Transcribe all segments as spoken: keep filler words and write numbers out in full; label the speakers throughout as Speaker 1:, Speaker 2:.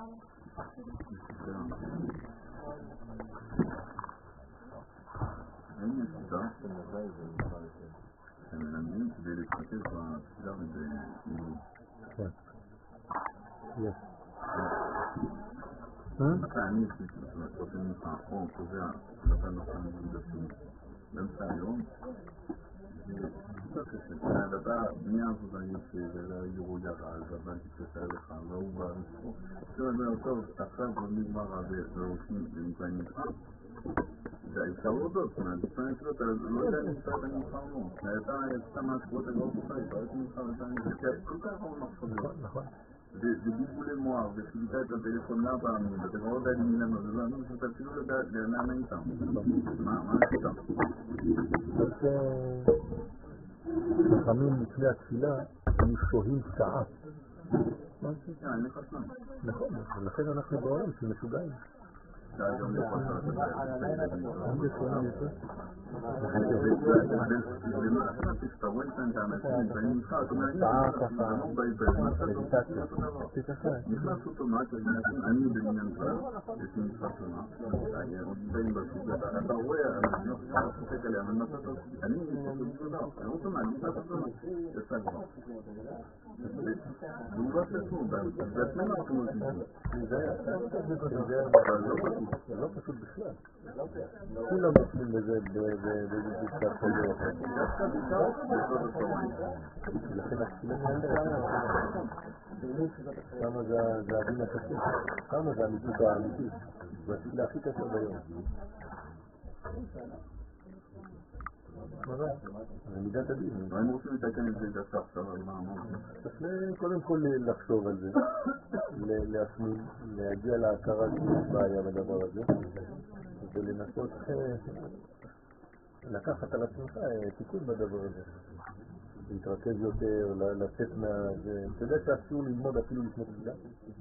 Speaker 1: האם יש שיטה שמלמדים כדי להתחתן בתפילה ובאימון?
Speaker 2: כן. יש.
Speaker 1: מתי אני יש לי שעושים לך או קובע שאתה נושא מגודשים באמצע היום ואתה בנייה עבודה יפה ולאירו ירד אבל תתקשר לך והוא בא לצפות שאומר טוב עכשיו הוא נגמר הרבה ועושים ונמצאים לך זה אפשר להודות, זאת אומרת, לפעמים שלו אתה לא יודע אם אתה נמצא או לא אתה סתם מהשבועות הגאות שלך, אתה לא נמצא ואתה נמצא כל כך הרבה מחשבות
Speaker 2: נכון
Speaker 1: ובלבולי מואר, וחיוותה את הטלפון מאה פעמים, ואתה כבר לא יודע לי מילה מה זה לא, אני חושב אפילו לדעת לאן איתם. מה, מה איתם?
Speaker 2: חכמים לפני התפילה, הם שוהים שעה.
Speaker 1: מה זה? אה, אני חשמם.
Speaker 2: נכון, ולכן אנחנו בעולם שמשוגעים.
Speaker 1: שעה גם לא חשב את זה.
Speaker 2: אין בשונה יותר.
Speaker 1: ולמה תפתרו את האנשים, ואני נמצא, זאת אומרת, נכנס אוטומט, אני בעניין כבר, יש לי נמצא שונה, בין בסוגת, אתה רואה, אני חושב עליה, אבל נמצא טוב, אני נמצא אוטומט, נכנס אוטומט, יצא כבר. והוא לא פשוט, זה עצמנו אנחנו
Speaker 2: זה לא פשוט בכלל. כולם נופלים בזה באיזה פסקה כזה או אחר. לכן התפילה כמה זה הדין הקשה, כמה זה המיתוק האמיתי, זה התפילה הכי קשה ביום. זה מידת הדין.
Speaker 1: מה הם רוצים לתקן את זה דווקא עכשיו?
Speaker 2: צריך קודם כל לחשוב על זה, להפנים, להגיע להכרה שיש בעיה בדבר הזה ולנסות לקחת על עצמך תיקון בדבר הזה, להתרכז יותר, לצאת מה... אתה יודע שאסור ללמוד אפילו לפני תפילה?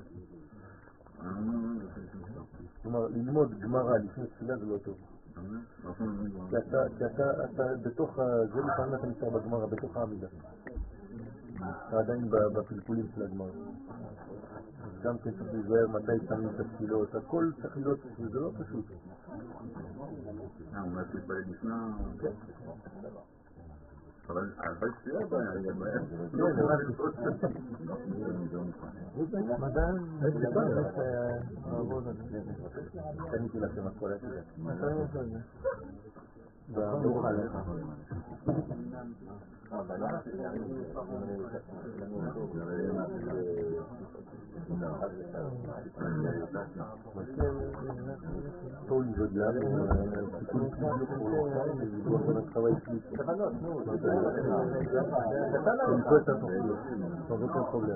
Speaker 2: כלומר, ללמוד גמרא לפני תפילה זה לא טוב. כי אתה בתוך זה לפעמים אתה נשאר בגמרא, בתוך העמידה. אתה עדיין בפלפולים של הגמרא. אז גם כן צריך להיזהר מתי שמים את התפילות, הכל צריך להיות, זה לא פשוט.
Speaker 1: אה, הוא מעט להתפלג לפני... כן. אבל תפילה בעיה, היא הבעיה.
Speaker 2: כן, זה רק... מדען, איזה פעם, לעבוד על זה. קניתי לכם הכל את זה. מתי יש על זה? ברוך עליך. פה היא זוגלה, סיכון פשוט פרועה, ודיבור בו נתחווה אישית. כוונות, נו. תנקו את התוכניות. תבוא כאן פרובלם.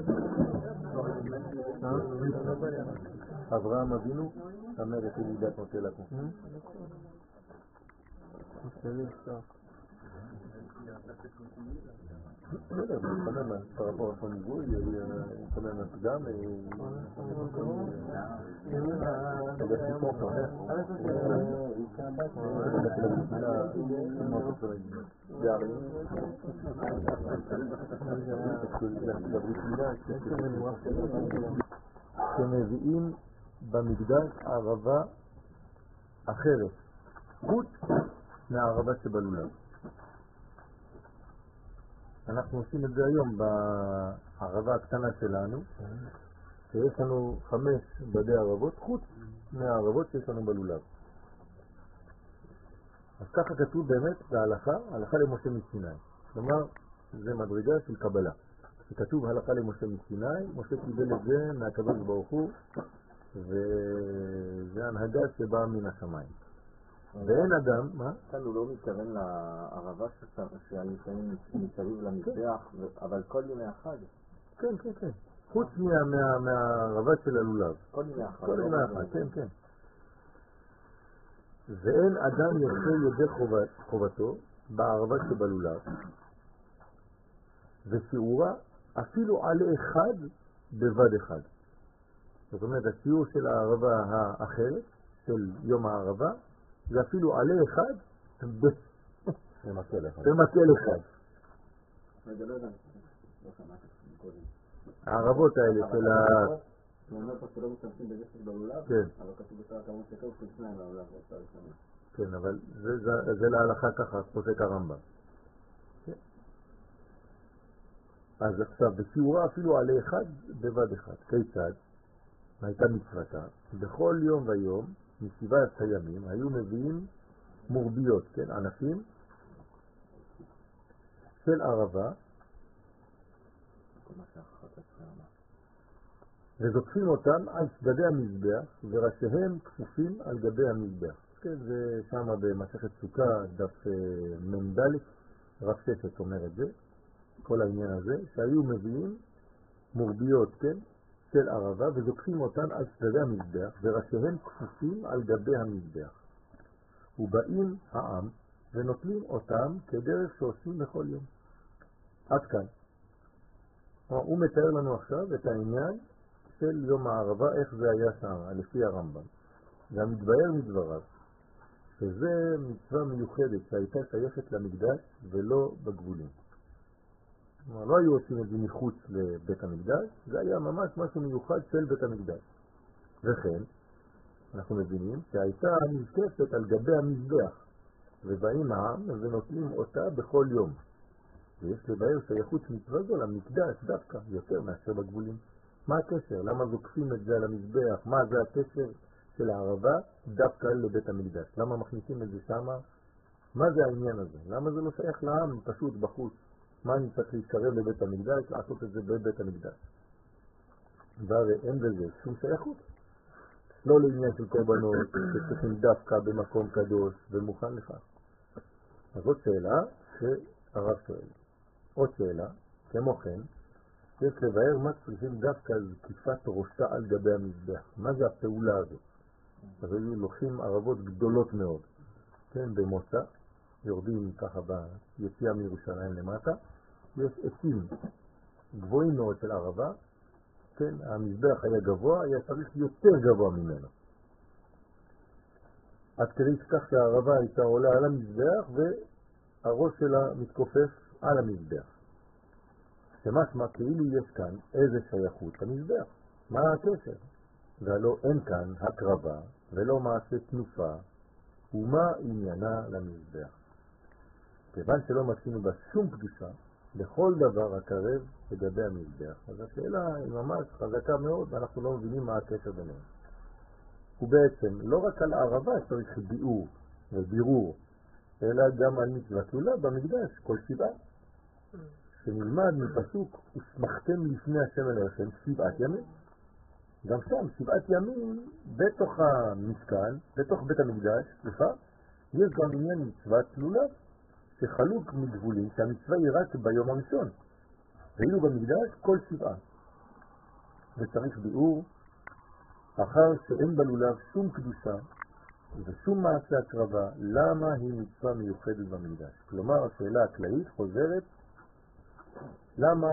Speaker 2: אברהם אבינו, אמר את ילידת נוטה לקום. לא יודע, הוא מתפנן par rapport à son niveau, il y a eu quand même un pudam et il a fait contre hein. שמביאים במקדש ערבה אחרת חוץ מהערבה שבלולב. אנחנו עושים את זה היום בערבה הקטנה שלנו, שיש לנו חמש בדי ערבות חוץ מהערבות שיש לנו בלולב. אז ככה כתוב באמת בהלכה, הלכה למשה מסיני. כלומר, זה מדרגה של קבלה. שכתוב הלכה למשה מסיני, משה קיבל את זה מהקדוש ברוך הוא, וזה הנהגה שבאה מן השמיים. ואין אדם, מה?
Speaker 3: כאן הוא לא מתכוון לערבה שהניסאים מסביב למזבח, אבל כל ימי החג.
Speaker 2: כן, כן, כן. חוץ מהערבה של הלולב.
Speaker 3: כל ימי החג.
Speaker 2: כל ימי החג, כן, כן. ואין אדם יוצא ידי חובתו בערבה שבלולב, ושיעורה אפילו עלי אחד בבד אחד. זאת אומרת, השיעור של הערבה האחרת, של יום הערבה, זה אפילו עלי אחד במקל אחד. במקל אחד. הערבות האלה של
Speaker 3: הוא אומר פה שלא משתמשים בגשת בלולב, אבל כתוב בסדר כמובן שכתוב שניים ללולב באותה ראשונה.
Speaker 2: כן, אבל זה להלכה ככה, פוסק הרמב"ם. אז עכשיו, בשיעורה אפילו עלי אחד בבד אחד. כיצד? הייתה מצוותה. בכל יום ויום, משבעת הימים, היו מביאים מורביות, כן, ענפים של ערבה, וזוקפים אותם על צדדי המזבח, וראשיהם כפופים על גבי המזבח. כן, זה שם במסכת סוכה, דף מנדלת, רב ששת אומר את זה, כל העניין הזה, שהיו מביאים מורביות, כן, של ערבה, וזוקפים אותן על צדדי המזבח, וראשיהם כפופים על גבי המזבח. ובאים העם ונוטלים אותם כדרך שעושים בכל יום. עד כאן. הוא מתאר לנו עכשיו את העניין של יום הערבה, איך זה היה שם, לפי הרמב"ם. גם מתבהר מדבריו, שזה מצווה מיוחדת שהייתה שייכת למקדש ולא בגבולים. כלומר, לא היו עושים את זה מחוץ לבית המקדש, זה היה ממש משהו מיוחד של בית המקדש. וכן, אנחנו מבינים שהייתה נזקפת על גבי המזבח, ובאים העם ונוטלים אותה בכל יום. ויש לבאר שייכות מצווה זו למקדש דווקא, יותר מאשר בגבולים. מה הקשר? למה זוקפים את זה על המזבח? מה זה הקשר של הערבה דווקא לבית המקדש? למה מכניסים את זה שמה? מה זה העניין הזה? למה זה לא שייך לעם פשוט בחוץ? מה אני צריך להתקרב לבית המקדש, לעשות את זה בבית המקדש? והרי אין בזה שום שייכות. לא לעניין של קורבנות שצריכים דווקא במקום קדוש ומוכן לך. אז זאת שאלה שהרב שואל. עוד שאלה, כמו כן, יש לבאר מה צריכים דווקא זקיפת ראשה על גבי המזבח. מה זה הפעולה הזאת? אז היו לוקחים ערבות גדולות מאוד. כן, במוצא, יורדים ככה ביציאה מירושלים למטה, יש עצים גבוהים מאוד של ערבה, כן, המזבח היה גבוה, היה צריך יותר גבוה ממנו. עד כדי כך שהערבה הייתה עולה על המזבח והראש שלה מתכופף על המזבח. שמשמע כאילו יש כאן איזה שייכות למזבח. מה הקשר? והלא אין כאן הקרבה ולא מעשה תנופה, ומה עניינה למזבח? כיוון שלא מצינו בה שום קדושה, בכל דבר הקרב לגבי המזבח. אז השאלה היא ממש חזקה מאוד, ואנחנו לא מבינים מה הקשר ביניהם. ובעצם לא רק על הערבה צריך ביאור ובירור, אלא גם על מצווה תלולה במקדש, כל שבעה. שנלמד מפסוק, ושמחתם לפני השם אליכם שבעת ימים. גם שם, שבעת ימים, בתוך המשכן, בתוך בית המקדש, סליחה, יש גם עניין מצווה תלולה, שחלוק מגבולים, שהמצווה היא רק ביום הראשון. ואילו במקדש כל שבעה. וצריך ביאור, אחר שאין בלולב שום קדושה, ושום מעשה הקרבה, למה היא מצווה מיוחדת במקדש? כלומר, השאלה הכללית חוזרת, למה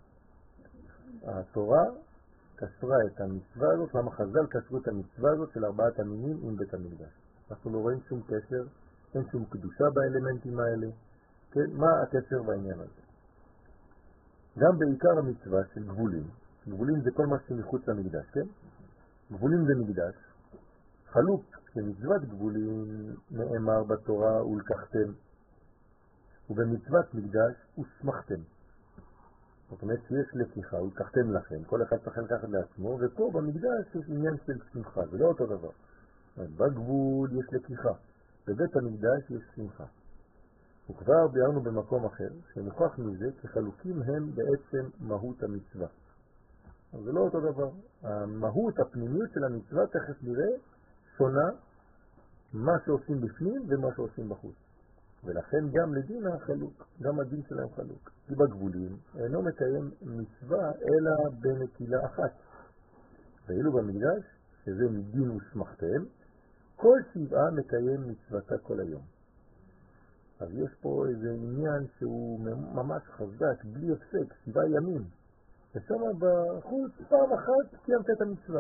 Speaker 2: התורה קשרה את המצווה הזאת, למה חז"ל קשרו את המצווה הזאת של ארבעת המינים עם בית המקדש? אנחנו לא רואים שום קשר, אין שום קדושה באלמנטים האלה, כן? מה הקשר בעניין הזה? גם בעיקר המצווה של גבולים, גבולים זה כל מה שמחוץ למקדש, כן? גבולים זה מקדש, חלוק שמצוות גבולים נאמר בתורה ולקחתם, ובמצוות מקדש ושמחתם. זאת אומרת שיש לקיחה, ולקחתם לכם, כל אחד צריך לקחת לעצמו, ופה במקדש יש עניין של שמחה, זה לא אותו דבר. בגבול יש לקיחה, בבית המקדש יש שמחה. וכבר ביארנו במקום אחר, שנוכח מזה כחלוקים הם בעצם מהות המצווה. אבל זה לא אותו דבר. המהות, הפנימיות של המצווה, תכף נראה, שונה מה שעושים בפנים ומה שעושים בחוץ. ולכן גם לדין החלוק, גם הדין שלהם חלוק. כי בגבולים אינו מקיים מצווה אלא בנטילה אחת. ואילו במקדש, שזה מדין ושמחתם, כל שבעה מקיים מצוותה כל היום. אז יש פה איזה עניין שהוא ממש חזק, בלי הפסק, שבעה ימים. ושם בחוץ פעם אחת קיימת את המצווה.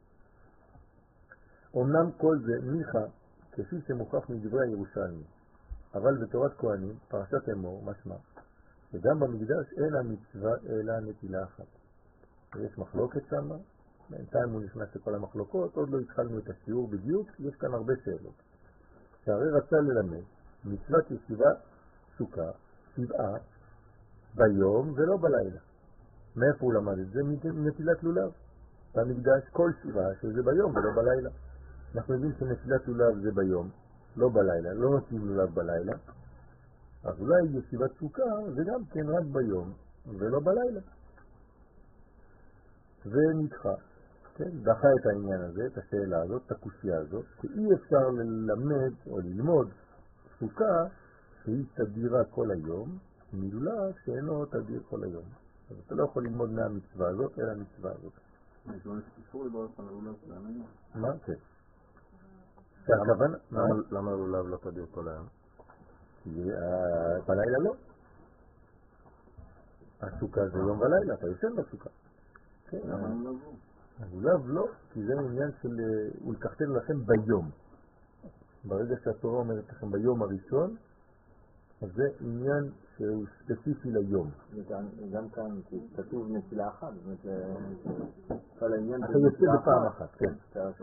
Speaker 2: אמנם כל זה ניחא, כפי שמוכח מדברי הירושלמי, אבל בתורת כהנים, פרשת אמור, משמע, וגם במקדש אין המצווה אלא נטילה אחת. יש מחלוקת שם, בינתיים הוא נכנס לכל המחלוקות, עוד לא התחלנו את השיעור בדיוק, יש כאן הרבה שאלות. שהרי רצה ללמד מצוות ישיבת סוכה, שבעה, ביום ולא בלילה. מאיפה הוא למד את זה? מנטילת לולב. במקדש כל שבעה שזה ביום ולא בלילה. אנחנו יודעים שנטילת לולב זה ביום, לא בלילה, לא נוטים לולב בלילה. אז אולי ישיבת סוכה זה גם כן רק ביום ולא בלילה. ונדחה, כן? דחה את העניין הזה, את השאלה הזאת, את הקושיה הזאת, שאי אפשר ללמד או ללמוד סוכה שהיא תדירה כל היום, מלולב שאינו תדיר כל היום. אז אתה לא יכול ללמוד מהמצווה הזאת, אלא המצווה הזאת.
Speaker 1: יש לו איסור לברך על הלולב שלנו?
Speaker 2: מה? כן. שהכוונה...
Speaker 3: למה הלולב לא תדיר כל היום?
Speaker 2: בלילה לא. הסוכה זה יום ולילה, אתה יושן בסוכה.
Speaker 1: למה הלולב לא?
Speaker 2: הלולב לא, כי זה עניין של... הוא לקחתן לכם ביום. ברגע שהתורה אומרת לכם ביום הראשון, אז זה עניין שהוא ספציפי ליום.
Speaker 3: גם כאן כתוב נפילה אחת, זאת אומרת, העניין...
Speaker 2: אתה יוצא בפעם אחת, כן.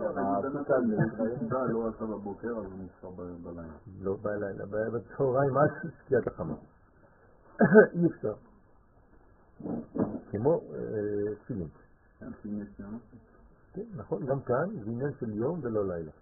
Speaker 1: אתה לא עשה בבוקר, אז הוא נשאר בלילה.
Speaker 2: לא בלילה, בצהריים עד שקיעת החמה. אי אפשר. כמו תפילין. כן, נכון, גם כאן זה עניין של יום ולא לילה.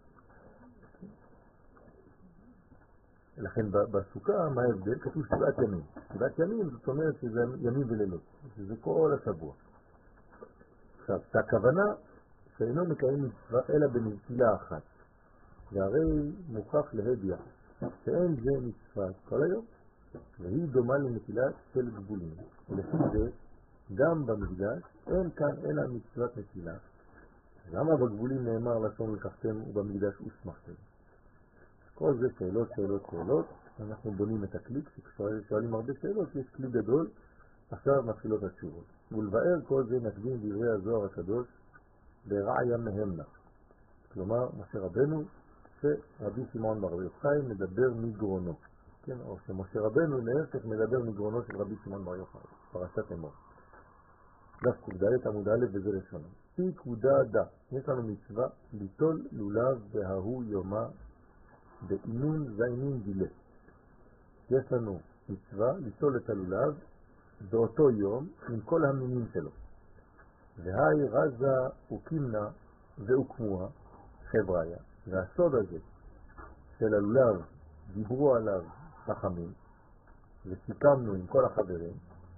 Speaker 2: לכן בסוכה, מה ההבדל? כתוב שבעת ימים. שבעת ימים זאת אומרת שזה ימים ולילות, שזה כל השבוע. עכשיו, הכוונה שאינו מקיים מצווה אלא בנטילה אחת. והרי מוכח להדיע שאין זה מצווה כל היום, והיא דומה לנטילה של גבולים. ולפי זה, גם במקדש אין כאן אלא מצוות נטילה. למה בגבולים נאמר לשון לקחתם ובמקדש ושמחתם? כל זה שאלות, שאלות, שאלות. אנחנו בונים את הכלי, כששואלים הרבה שאלות, יש כלי גדול, עכשיו מתחילות התשובות. ולבאר כל זה נקדים דברי הזוהר הקדוש ברעיה מהמנה. כלומר, משה רבנו, שרבי שמעון בר יוחאי מדבר מגרונו. כן, או שמשה רבנו להפך מדבר מגרונו של רבי שמעון בר יוחאי, פרשת אמור. דף קודלת עמוד א' וזה לשונה. פי קודה דה, יש לנו מצווה ליטול לולב וההוא יומה באינון זיינין דילה. יש לנו מצווה ליטול את הלולב באותו יום עם כל המינים שלו. והי רזה וקימנה והוקמוה חבריה. והסוד הזה של הלולב דיברו עליו חכמים וסיכמנו עם כל החברים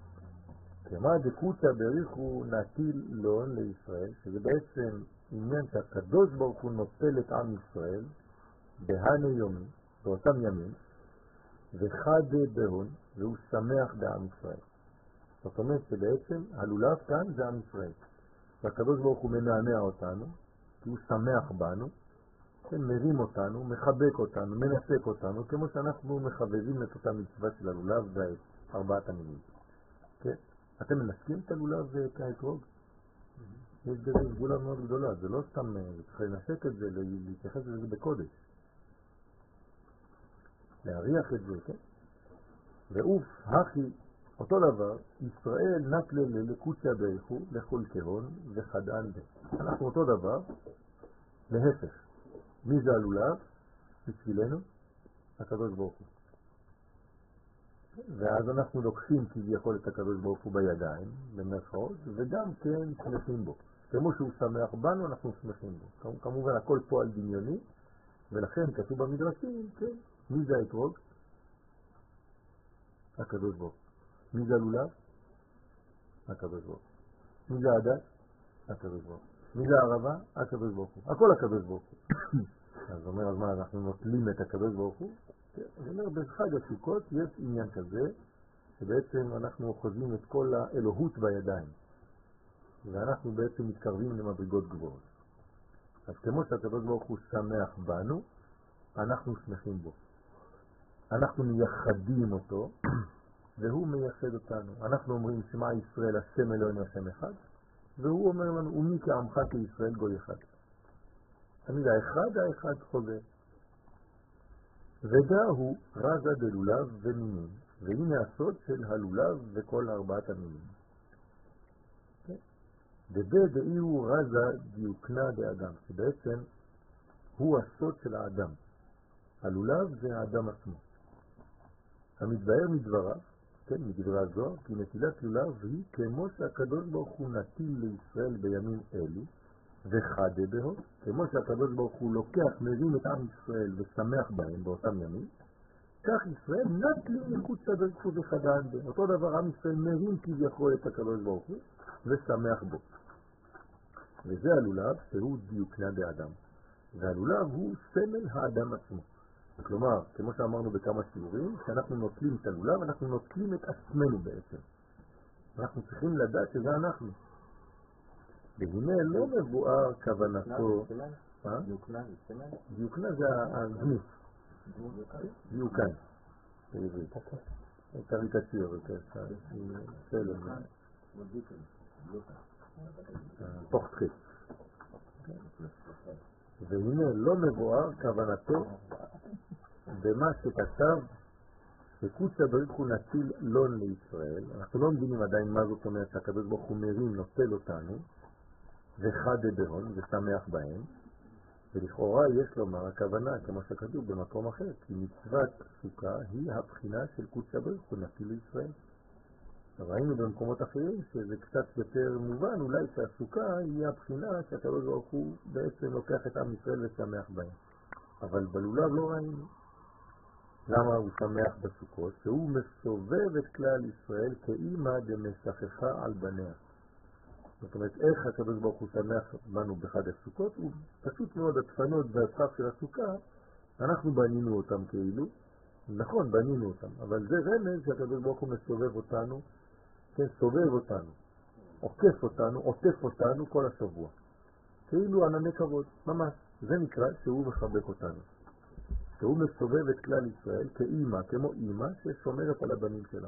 Speaker 2: כמה דקוצה בריחו נטיל לון לישראל, שזה בעצם עניין שהקדוש ברוך הוא נוטל את עם ישראל בהנה יומי, באותם ימים, וחד בהון, והוא שמח בעם ישראל. זאת אומרת שבעצם הלולב כאן זה עם ישראל. והקדוש ברוך הוא מנענע אותנו, כי הוא שמח בנו, מרים אותנו, מחבק אותנו, מנסק אותנו, כמו שאנחנו מחבבים את אותה מצווה של הלולב ואת ארבעת המינים. כן? אתם מנסקים את הלולב ואת האתרוג? יש בזה גבולה מאוד גדולה, זה לא סתם, צריך לנסק את זה, להתייחס לזה בקודש. להריח את זה, כן? ואוף, הכי, אותו דבר, ישראל נטלה לקוציה בריחו, לכל כהון וחדן בה. אנחנו אותו דבר, להפך. מי זה הלולב? בשבילנו, הקדוש ברוך הוא. ואז אנחנו לוקחים כביכול את הקדוש ברוך הוא בידיים, במרכאות, וגם כן שמחים בו. כמו שהוא שמח בנו, אנחנו שמחים בו. כמובן, הכל פועל דמיוני, ולכן כתוב במדרשים, כן, מי זה האתרוג? הקדוש ברוך הוא. מי זה הלולב? הקדוש ברוך הוא. מי זה הדת? הקדוש ברוך הוא. מי זה הערבה? הקדוש ברוך הוא. הכל הקדוש ברוך הוא. אז אומר, אז מה, אנחנו נוטלים את הקדוש ברוך הוא? אז אומר, בחג הסוכות יש עניין כזה, שבעצם אנחנו חוזים את כל האלוהות בידיים. ואנחנו בעצם מתקרבים למדרגות גבוהות. אז כמו שהקדוש ברוך הוא שמח בנו, אנחנו שמחים בו. אנחנו מייחדים אותו, והוא מייחד אותנו. אנחנו אומרים שמע ישראל השם אלוהינו השם אחד, והוא אומר לנו, ומי כעמך כישראל גוי אחד. תמיד האחד האחד חוזר. ודה הוא רזה דלולב ומינים, והנה הסוד של הלולב וכל ארבעת המינים. דבה דאי הוא רזה דיוקנה דאדם, שבעצם הוא הסוד של האדם. הלולב זה האדם עצמו. המתבאר מדבריו, כן, מדברי הזוהר, כי נטילת לולב היא כמו שהקדוש ברוך הוא נטיל לישראל בימים אלו, וחדה בהו, כמו שהקדוש ברוך הוא לוקח, מרים את עם ישראל ושמח בהם באותם ימים, כך ישראל נטלים מחוץ לדרך וחדן בהם. אותו דבר עם ישראל מרים כביכול את הקדוש ברוך הוא ושמח בו. וזה הלולב שהוא דיוקנה באדם. והלולב הוא סמל האדם עצמו. כלומר, כמו שאמרנו בכמה שיעורים, כשאנחנו נוטלים את הלולב, אנחנו נוטלים את עצמנו בעצם. אנחנו צריכים לדעת שזה אנחנו. והנה לא מבואר כוונתו...
Speaker 3: דיוקנה זה סמל?
Speaker 2: דיוקנה זה הדמות. דיוקן. בעברית. קריקטיר. סלם. פורטרט. והנה לא מבואר כוונתו במה שכתב שקודש ברוך הוא נטיל לון לישראל. אנחנו לא מבינים עדיין מה זאת אומרת שהקדוש ברוך הוא מרים, נוטל אותנו וחדה בהון ושמח בהם, ולכאורה יש לומר הכוונה כמו שכתוב במקום אחר, כי מצוות סוכה היא הבחינה של קודש ברוך הוא נטיל לישראל. ראינו במקומות אחרים שזה קצת יותר מובן, אולי שהסוכה היא הבחינה שהקדוש ברוך הוא בעצם לוקח את עם ישראל ושמח בהם. אבל בלולב לא ראינו. למה הוא שמח בסוכות? שהוא מסובב את כלל ישראל כאימא דמשכחה על בניה. זאת אומרת, איך הקדוש ברוך הוא שמח בנו בחג הסוכות? הוא פשוט מאוד הדפנות והדפף של הסוכה, אנחנו בנינו אותם כאילו, נכון, בנינו אותם, אבל זה רמז שהקדוש ברוך הוא מסובב אותנו, כן, סובב אותנו, עוקף אותנו, עוטף אותנו כל השבוע. כאילו ענני כבוד, ממש. זה נקרא שהוא מחבק אותנו. שהוא מסובב את כלל ישראל כאימא, כמו אימא ששומרת על הבנים שלה.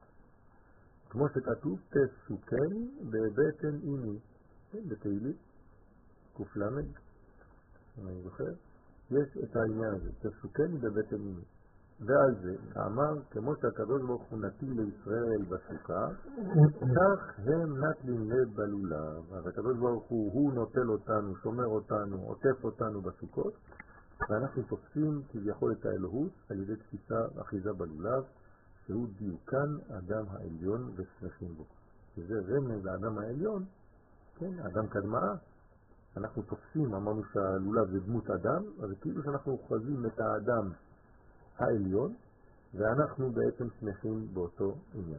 Speaker 2: כמו שכתוב, תסוכני בבטן אימי. בתהילים, קוף למד, אני זוכר, יש את העניין הזה, תסוכני בבטן אימי. ועל זה, אמר, כמו שהקדוש ברוך הוא נטיל לישראל בסוכה, כך הם נטלים לב בלולב. אז הקדוש ברוך הוא, הוא נוטל אותנו, שומר אותנו, עוטף אותנו בסוכות, ואנחנו תופסים כביכול את האלוהות על ידי תפיסה אחיזה בלולב, שהוא דיוקן אדם העליון ושמחים בו. שזה רמז לאדם העליון, כן, אדם קדמה, אנחנו תופסים, אמרנו שהלולב זה דמות אדם, אז כאילו שאנחנו אוחזים את האדם העליון, ואנחנו בעצם שמחים באותו עניין.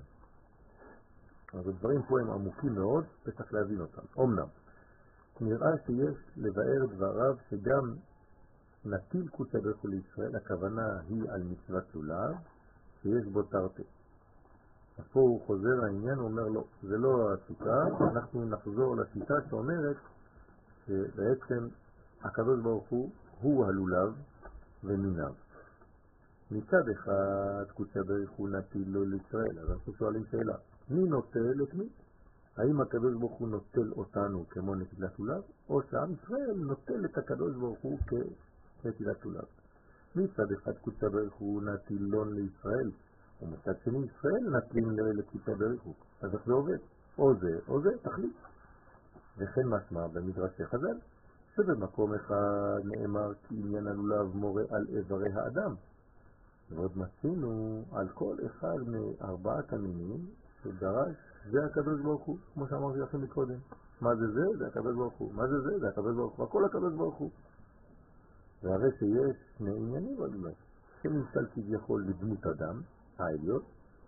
Speaker 2: אז הדברים פה הם עמוקים מאוד, וצריך להבין אותם. אומנם, נראה שיש לבאר דבריו שגם נטיל קודש ברוך הוא לישראל, הכוונה היא על מצוות לולב, שיש בו תרתי. אז פה הוא חוזר לעניין, הוא אומר לא, זה לא הסוכה, אנחנו נחזור לשיטה שאומרת שבעצם הקדוש ברוך הוא הוא הלולב ומיניו. מצד אחד קודש ברוך הוא נטיל לו לישראל, אז אנחנו שואלים שאלה, מי נוטל את מי? האם הקדוש ברוך הוא נוטל אותנו כמו נטילת לולב, או שעם ישראל נוטל את הקדוש ברוך הוא כנטילת לולב? מצד אחד קודש ברוך הוא נטיל לון לישראל, ומצד שני ישראל נטילים לקודש ברוך הוא. אז איך זה עובד? או זה או זה, תחליט. וכן משמע במדרשי חז"ל, שבמקום אחד נאמר כי עניין הלולב מורה על איברי האדם, ועוד מצינו על כל אחד מארבעת המינים שדרש זה הקדוש ברוך הוא, כמו שאמרתי לכם מקודם. מה זה זה? זה הקדוש ברוך הוא. מה זה זה? זה הקדוש ברוך הוא. הכל הקדוש ברוך הוא. והרי שיש שני עניינים בלולב, שנמצא כביכול לדמות אדם העליון,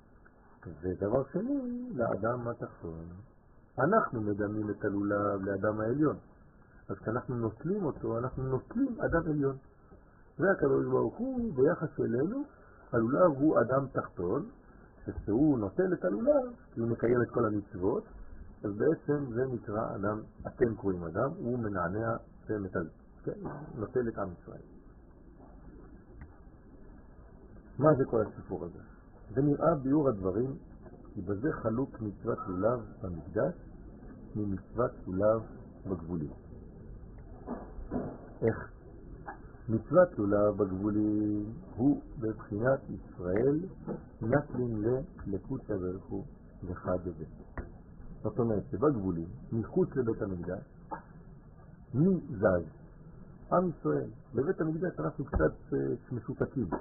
Speaker 2: ודבר שני לאדם התחתון. אנחנו מדמים את הלולב לאדם העליון, אז כשאנחנו נוטלים אותו, אנחנו נוטלים אדם עליון. והקדוש ברוך הוא ביחס אלינו, הלולב הוא אדם תחתון, כשהוא נוטל את הלולב, כי הוא מקיים את כל המצוות, אז בעצם זה נקרא אדם, אתם קוראים אדם, הוא מנענע ומטל, כן? נוטל את עם ישראל. מה זה כל הסיפור הזה? זה נראה ביור הדברים, כי בזה חלוק מצוות לולב במקדש ממצוות לולב בגבולים. איך? מצוות לולב בגבולים הוא בבחינת ישראל נטלים לקודש ברוך הוא לחד בזה. זאת אומרת שבגבולים, מחוץ לבית המקדש, מי זז? עם ישראל. בבית המקדש אנחנו קצת משותקים.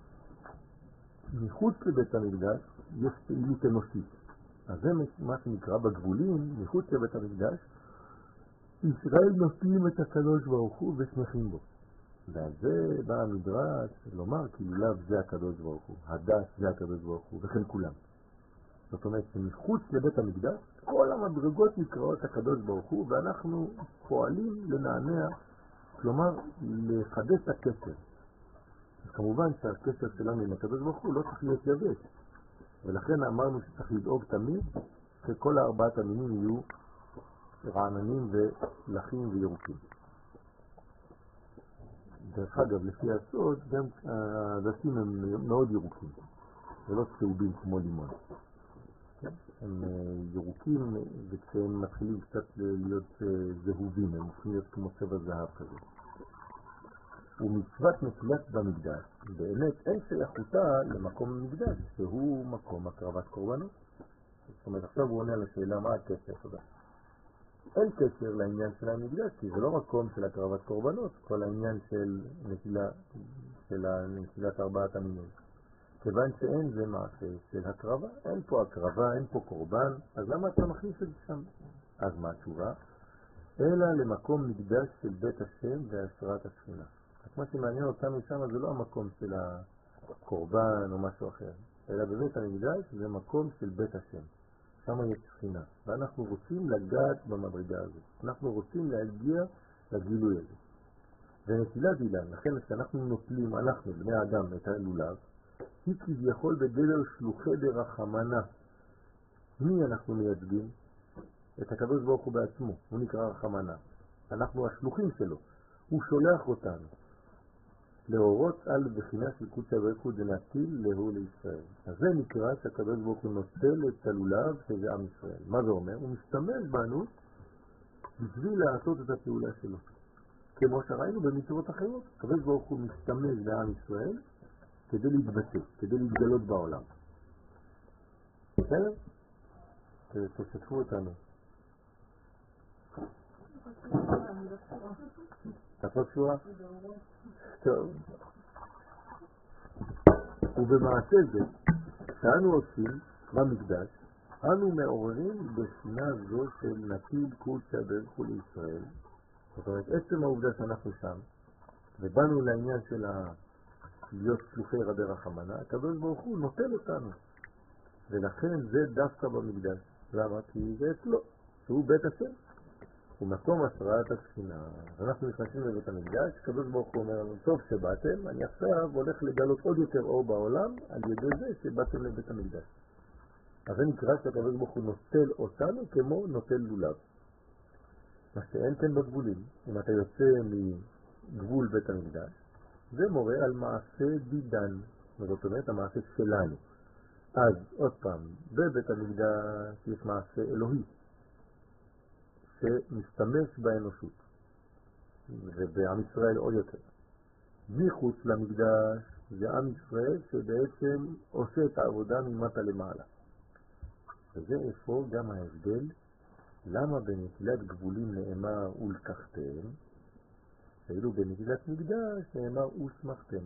Speaker 2: מחוץ לבית המקדש יש פעילות אנושית. אז זה מה שנקרא בגבולים, מחוץ לבית המקדש, ישראל נוטלים את הקדוש ברוך הוא ושמחים בו. ועל זה בא המדרש לומר כי לולב זה הקדוש ברוך הוא, הדס זה הקדוש ברוך הוא, וכן כולם. זאת אומרת שמחוץ לבית המקדש כל המדרגות נקראות הקדוש ברוך הוא, ואנחנו פועלים לנענע, כלומר לחדש את הקשר. אז כמובן שהקשר שלנו עם הקדוש ברוך הוא לא צריך להיות יבש, ולכן אמרנו שצריך לדאוג תמיד שכל הארבעת המינים יהיו רעננים ולחים וירוקים. דרך אגב, לפי הסוד, גם הדסים הם מאוד ירוקים, ולא צהובים כמו לימון. הם ירוקים, וכשהם מתחילים קצת להיות זהובים, הם הופכים להיות כמו צבע זהב כזה. ומצוות נטילת במקדש, באמת אין שייכותה למקום המקדש, שהוא מקום הקרבת קורבנות. זאת אומרת, עכשיו הוא עונה על השאלה מה הקשר, תודה. אין קשר לעניין של המקדש, כי זה לא מקום של הקרבת קורבנות, כל העניין של נטילה, של נטילת ארבעת המינים. כיוון שאין זה מעשה של הקרבה, אין פה הקרבה, אין פה קורבן, אז למה אתה מכניס את זה שם? אז מה התשובה? אלא למקום מקדש של בית השם והשראת השכינה. אז מה שמעניין אותנו שם זה לא המקום של הקורבן או משהו אחר, אלא בבית המקדש זה מקום של בית השם. שם יש שכינה, ואנחנו רוצים לגעת במדרגה הזאת. אנחנו רוצים להגיע לגילוי הזה. ונטילת אילן, לכן כשאנחנו נוטלים, אנחנו, בני האדם, את הלולב, היא כביכול בגדר שלוחי דרחמנה. מי אנחנו מייצגים? את הקדוש ברוך הוא בעצמו, הוא נקרא רחמנה. אנחנו השלוחים שלו, הוא שולח אותנו. להורות על בחינה של קודשא בריך הוא דנטיל להוא לישראל. אז זה נקרא שהקדוש ברוך הוא נוטל את הלולב שזה עם ישראל. מה זה אומר? הוא משתמש בנו בשביל לעשות את הפעולה שלו. כמו שראינו במצוות אחרות, הקדוש ברוך הוא משתמש בעם ישראל כדי להתבטא, כדי להתגלות בעולם. בסדר? תשתפו אותנו. תפות שורה? טוב. ובמעשה זה, שאנו עושים במקדש, אנו מעוררים בחינה זו של נטיל קודשא בריך הוא לישראל. זאת אומרת, עצם העובדה שאנחנו שם, ובאנו לעניין של להיות שלוחי רבי רחמנה, הקדוש ברוך הוא נוטל אותנו. ולכן זה דווקא במקדש. למה? כי זה אצלו, שהוא בית השם. הוא מקום השראת השכינה. אנחנו נכנסים לבית המקדש, הקדוש ברוך הוא אומר לנו, טוב שבאתם, אני עכשיו הולך לגלות עוד יותר אור בעולם על ידי זה שבאתם לבית המקדש. אז זה נקרא שהקדוש ברוך הוא נוטל אותנו כמו נוטל לולב. מה שאין כן בגבולים, אם אתה יוצא מגבול בית המקדש, זה מורה על מעשה דידן, זאת אומרת המעשה שלנו. אז עוד פעם, בבית המקדש יש מעשה אלוהי, שמשתמש באנושות, ובעם ישראל עוד יותר. מחוץ למקדש זה עם ישראל שבעצם עושה את העבודה ממטה למעלה. וזה איפה גם ההבדל, למה בנטילת גבולים נאמר ולקחתם, ואילו בנטילת מקדש נאמר ושמחתם.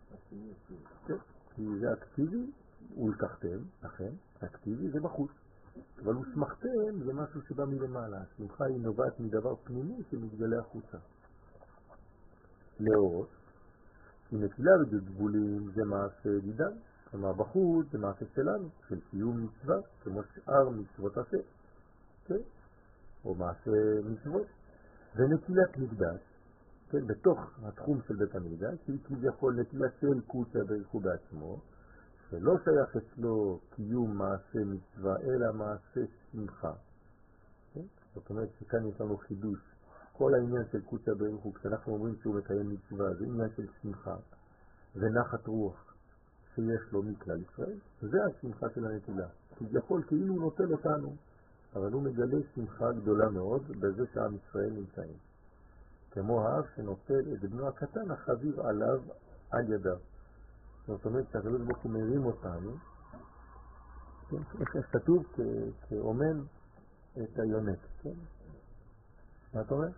Speaker 2: כי זה אקטיבי, ולקחתם, לכן, אקטיבי זה בחוץ. אבל ושמחתם זה משהו שבא מלמעלה. השמחה היא נובעת מדבר פנימי שמתגלה החוצה. להורות, אם נטילה בגבולים זה מעשה דידן, כלומר בחוץ זה מעשה שלנו, של קיום מצווה, כמו שאר מצוות עשה, כן? או מעשה מצוות. ונטילת מקדש, כן? בתוך התחום של בית המקדש, היא כביכול נטילה של קודשא בריך הוא בעצמו, שלא שייך אצלו קיום מעשה מצווה, אלא מעשה שמחה. כן? זאת אומרת שכאן יש לנו חידוש. כל העניין של קודשא בריך הוא, כשאנחנו אומרים שהוא מקיים מצווה, זה עניין של שמחה ונחת רוח שיש לו מכלל ישראל. זה השמחה של הנטילה. כביכול כאילו הוא נוטל אותנו, אבל הוא מגלה שמחה גדולה מאוד בזה שעם ישראל נמצאים. כמו האב שנוטל את בנו הקטן החביב עליו על ידיו. זאת אומרת שהקדוש ברוך הוא מרים אותנו, איך כתוב כאומן, את היונק, כן? מה אתה אומר?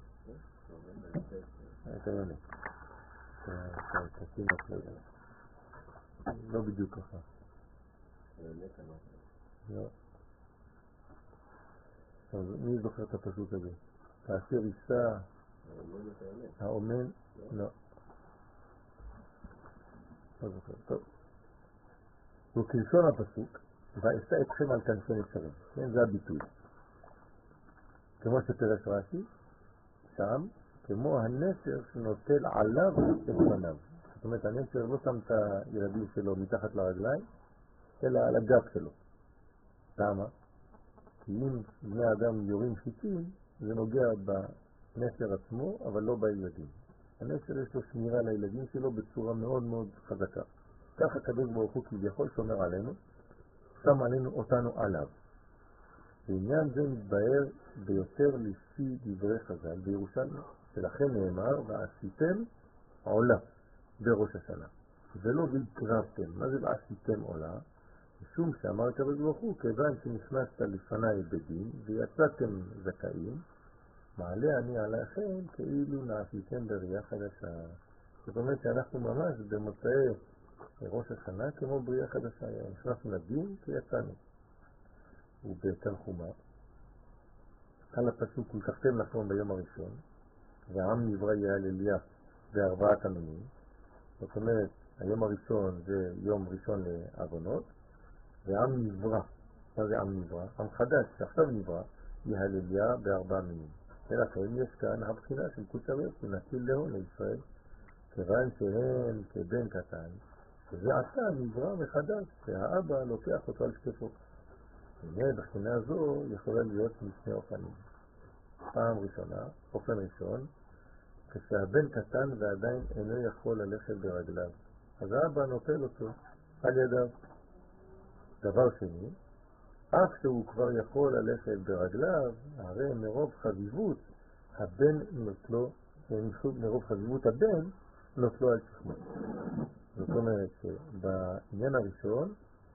Speaker 2: את היונק. את התינוק, לא בדיוק ככה. לא. אז מי זוכר את הפסוק הזה? כאשר יישא האומן, לא. לא זוכר, טוב. וכלשון הפסוק, ואשא אתכם על כנפי נצרים. כן, זה הביטוי. כמו שפרש רש"י, שם, כמו הנצר שנוטל עליו את פניו. זאת אומרת, הנצר לא שם את הילדים שלו מתחת לרגליים, אלא על הגב שלו. למה? כי אם בני אדם יורים חיטים, זה נוגע בנצר עצמו, אבל לא בילדים. הנצר יש לו שמירה לילדים שלו בצורה מאוד מאוד חזקה. ככה הקדוש ברוך הוא כביכול שומר עלינו, שם עלינו אותנו עליו. בעניין זה מתבהר ביותר לפי דברי חז"ל בירושלים, ולכן נאמר, ועשיתם עולה בראש השנה. ולא והקרבתם. מה זה ועשיתם עולה? משום שאמר הקדוש ברוך הוא, כיוון שנכנסת לפניי בדין ויצאתם זכאים, מעלה אני עליכם כאילו נעשיתם בריאה חדשה. זאת אומרת שאנחנו ממש במוצאי ראש השנה כמו בריאה חדשה. נכנסנו לדין כי יצאנו. ובתנחומה, על הפסוק, ולקחתם לכם ביום הראשון, והעם נברא יהלליה בארבעת המינים. זאת אומרת, היום הראשון זה יום ראשון לעוונות, והעם נברא. מה זה עם נברא? עם חדש שעכשיו נברא, יהלליה בארבע מינים. ולכן יש כאן הבחינה של קודש הבריך, שנטיל להון לישראל, כיוון שהם כבן קטן, שזה עתה נברא מחדש, שהאבא לוקח אותו על שתפו. הנה, בחינה הזו יכולה להיות משני אופנים. פעם ראשונה, אופן ראשון, כשהבן קטן ועדיין אינו יכול ללכת ברגליו, אז האבא נוטל אותו על ידיו. דבר שני, אף שהוא כבר יכול ללכת ברגליו, הרי מרוב חביבות הבן נוטלו, מרוב חביבות הבן נוטלו על שכמו. זאת אומרת שבעניין הראשון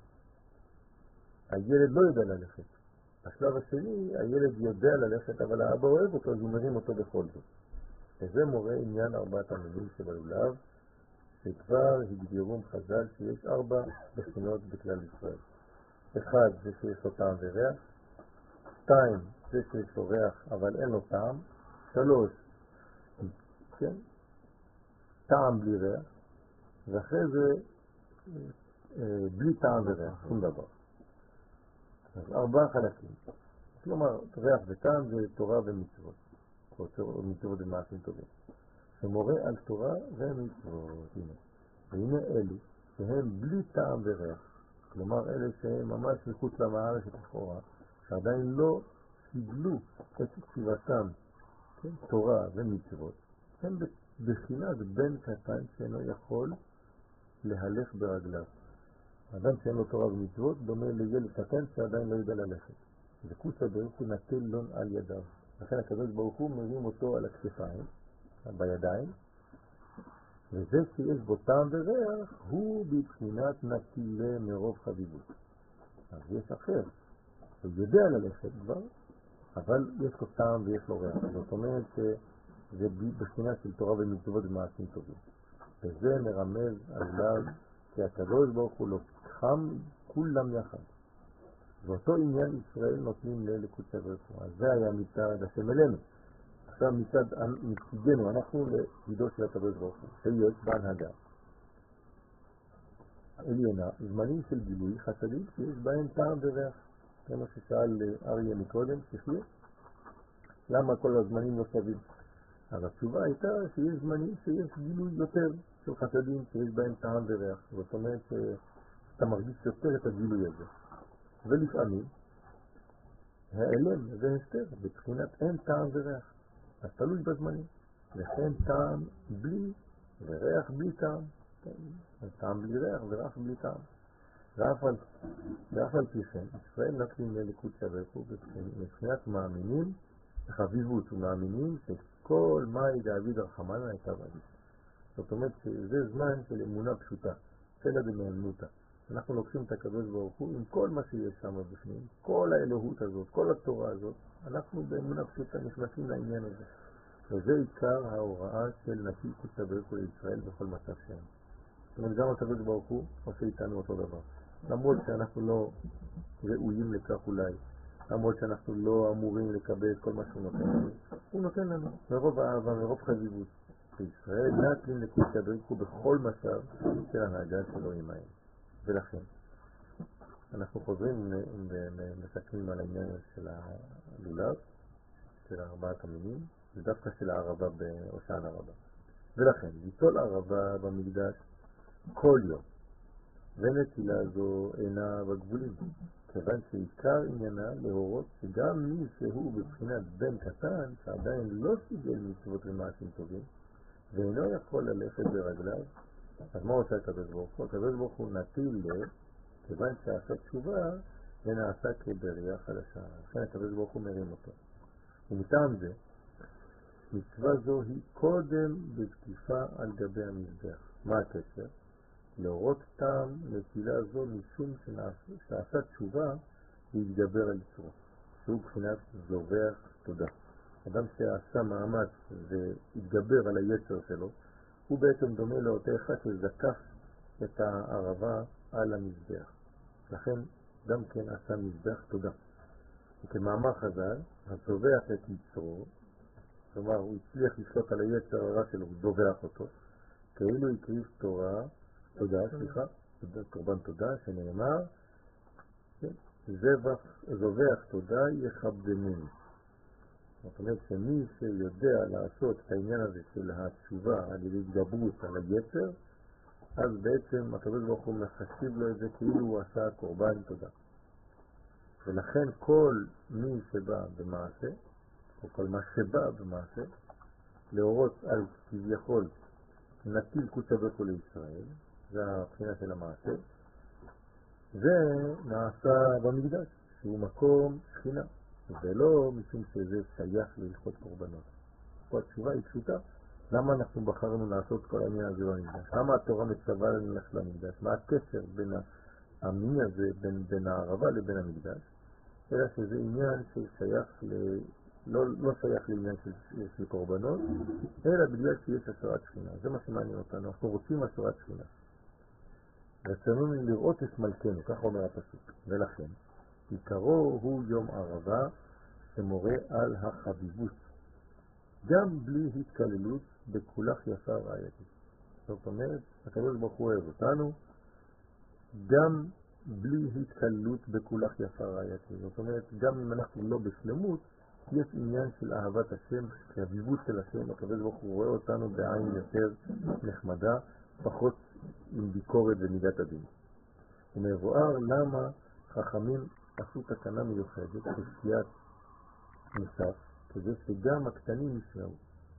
Speaker 2: הילד לא יודע ללכת. בשלב השני הילד יודע ללכת, אבל האבא אוהב אותו, אז הוא מרים אותו בכל זאת. וזה מורה עניין ארבעת המילים שבלולב, שכבר הגדירו חז"ל שיש ארבע בחינות בכלל ישראל. אחד זה שיש לו טעם וריח, שתיים זה שיש לו ריח אבל אין לו טעם, שלוש, כן, טעם בלי ריח, ואחרי זה אה, בלי טעם וריח, שום דבר. אז ארבעה חלקים. כלומר, ריח וטעם זה תורה ומצוות, או מצוות ומעשים טובים. שמורה על תורה ומצוות, הנה. והנה אלו שהם בלי טעם וריח, כלומר אלה שהם ממש מחוץ למערכת לכאורה, שעדיין לא קיבלו את כתיבתם, כן, תורה ומצוות, הם בחינת בן קטן שאינו יכול להלך ברגליו. אדם שאין לו תורה ומצוות דומה לילד קטן שעדיין לא יודע ללכת. וקודש הבריך הוא נטל לון על ידיו. לכן הקדוש ברוך הוא מרים אותו על הכתפיים, בידיים, וזה שיש בו טעם וריח הוא בבחינת נטילה מרוב חביבות. אז יש אחר, הוא יודע ללכת כבר, אבל יש לו טעם ויש לו ריח. זאת אומרת שזה בבחינה של תורה ומצוות ומעשים טובים. וזה מרמז עליו כי הקדוש ברוך הוא לא חם כולם יחד. ואותו עניין ישראל נותנים לקודש הבריך. אז זה היה מצד השם אלינו. עכשיו מצד מצדנו אנחנו לצידו של הקדוש ברוך הוא, שיש בהנהגה עליונה זמנים של גילוי חסדים שיש בהם טעם וריח. זה מה ששאל אריה מקודם, תחיה, למה כל הזמנים לא שווים? אז התשובה הייתה שיש זמנים שיש גילוי יותר של חסדים שיש בהם טעם וריח. זאת אומרת שאתה מרגיש יותר את הגילוי הזה. ולפעמים העלם זה הסתר, בבחינת אין טעם וריח. אז תלוי בזמנים. לכן טעם בלי וריח בלי טעם. טעם בלי ריח וריח בלי טעם. ואף על פי כן, ישראל נקלים ללקודש הבריך הוא בבחינת מאמינים בחביבות ומאמינים שכל מאי דאביד הרחמנה הייתה בעדיף. זאת אומרת שזה זמן של אמונה פשוטה, סלע דמאמנותא. אנחנו לוקחים את הקדוש ברוך הוא עם כל מה שיש שם בפנים, כל האלוהות הזאת, כל התורה הזאת, אנחנו באמונה פשוטה נכנסים לעניין הזה. וזה עיקר ההוראה של נשיא קודשא בריך הוא לישראל בכל מצב שלנו. זאת אומרת, גם הקדוש ברוך הוא עושה איתנו אותו דבר. למרות שאנחנו לא ראויים לכך אולי, למרות שאנחנו לא אמורים לקבל את כל מה שהוא נותן לנו, הוא נותן לנו מרוב אהבה, מרוב חביבות. בישראל נתלים לקודשא בריך הוא בכל מצב של ההנהגה שלו עמהם. ולכן, אנחנו חוזרים ומסתכלים על העניין של הלולב, של ארבעת המינים, זה דווקא של הערבה בהושענא רבה. ולכן, ליטול ערבה במקדש כל יום, ונטילה זו אינה בגבולים, כיוון שעיקר עניינה להורות שגם מי שהוא בבחינת בן קטן, שעדיין לא סיגל מצוות ומעשים טובים, ואינו יכול ללכת ברגליו, אז מה עושה הקדוש ברוך הוא? הקדוש ברוך הוא נטיל לו, כיוון שעשה תשובה ונעשה כבריאה חדשה. לכן הקדוש ברוך הוא מרים אותו. ומטעם זה, מצווה זו היא קודם בתקיפה על גבי המזבח. מה הקשר? להורות טעם נטילה זו משום שעשה תשובה להתגבר על יצרו, שהוא בחינת זובח תודה. אדם שעשה מאמץ והתגבר על היצר שלו, הוא בעצם דומה לאותו אחד שזקף את הערבה על המזבח. לכן גם כן עשה מזבח תודה. וכמאמר חז"ל, הזובח את יצרו, כלומר הוא הצליח לשלוט על היצר הרע שלו, הוא זובח אותו, כאילו הקריב תורה, תודה, סליחה, קורבן תודה, שנאמר, זובח תודה יכבדני. זאת אומרת שמי שיודע לעשות את העניין הזה של התשובה על ידי התגברות על היצר, אז בעצם הקדוש ברוך הוא מחשיב לו את זה כאילו הוא עשה קורבן תודה. ולכן כל מי שבא במעשה, או כל מה שבא במעשה, להורות על כביכול נטיל קודשא בריך הוא לישראל, זה הבחינה של המעשה, זה נעשה במקדש, שהוא מקום שכינה. ולא משום שזה שייך להלכות קורבנות. פה התשובה היא פשוטה, למה אנחנו בחרנו לעשות כל העניין הזה במקדש? למה התורה מצווה לנו ללכת למקדש? מה הקשר בין המין הזה, בין, בין הערבה לבין המקדש? אלא שזה עניין ששייך ל... לא, לא שייך לעניין של, של קורבנות, אלא בגלל שיש השראת שכינה. זה מה שמעניין אותנו, אנחנו רוצים השראת שכינה. רצינו לראות את מלכנו, כך אומר הפסוק. ולכן, עיקרו הוא יום ערבה שמורה על החביבות, גם בלי התקללות בכולך יפה רעייתי. זאת אומרת, הקדוש ברוך הוא אוהב אותנו, גם בלי התקללות בכולך יפה רעייתי. זאת אומרת, גם אם אנחנו לא בשלמות, יש עניין של אהבת השם, חביבות של השם. הקדוש ברוך הוא רואה אותנו בעין יותר נחמדה, פחות עם ביקורת ומידת הדין. ומבואר למה חכמים עשו תקנה מיוחדת בסייעת נוסף, כדי שגם הקטנים ישמעו.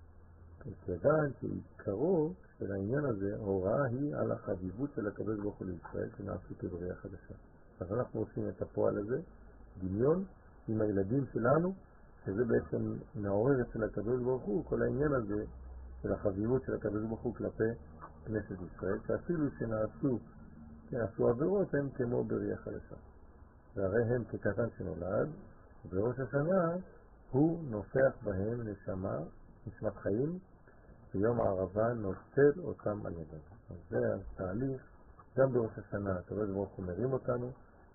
Speaker 2: כיוון שעיקרו של העניין הזה, ההוראה היא על החביבות של הקדוש ברוך הוא לישראל, שנעשו כבריאה חדשה. אז אנחנו עושים את הפועל הזה, דמיון עם הילדים שלנו, שזה בעצם מעורר אצל הקדוש ברוך הוא, כל העניין הזה של החביבות של הקדוש ברוך הוא כלפי כנסת ישראל, שאפילו שנעשו, שנעשו עבירות, הם כמו בריאה חדשה. והרי הם כקטן שנולד, בראש השנה הוא נופח בהם נשמה, נשמת חיים, ויום הערבה נוטל אותם על ידם. אז זה התהליך, גם בראש השנה, הקדוש ברוך הוא מרים אותנו,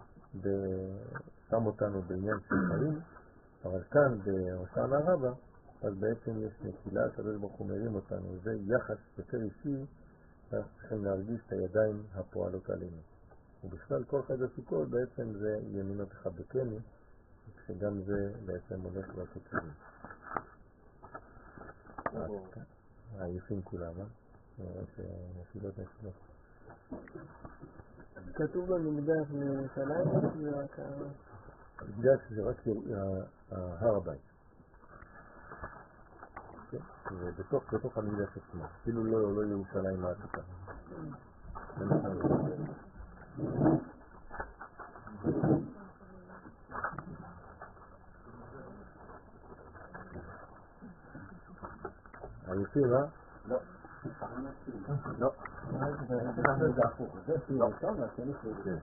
Speaker 2: שם אותנו בעניין של חיים, אבל כאן בהושענא רבה, אז בעצם יש נטילה, הקדוש ברוך הוא מרים אותנו, זה יחס יותר אישי, אנחנו צריכים להרגיש את הידיים הפועלות עלינו. ובכלל כל חג הסוכות בעצם זה ימינו תחבקני, שגם זה בעצם הולך לעשות שנים. העייפים כולם, אה? נראה שנפילות נפילות.
Speaker 4: כתוב במקדש מירושלים זה רק ה...
Speaker 2: המקדש זה רק הר הבית. זה בתוך המקדש עצמו, אפילו לא ירושלים העתיקה. עייפים, אה? לא. לא.
Speaker 4: זה הפוך. זה שיעור ראשון, והשני שיעור ראשון.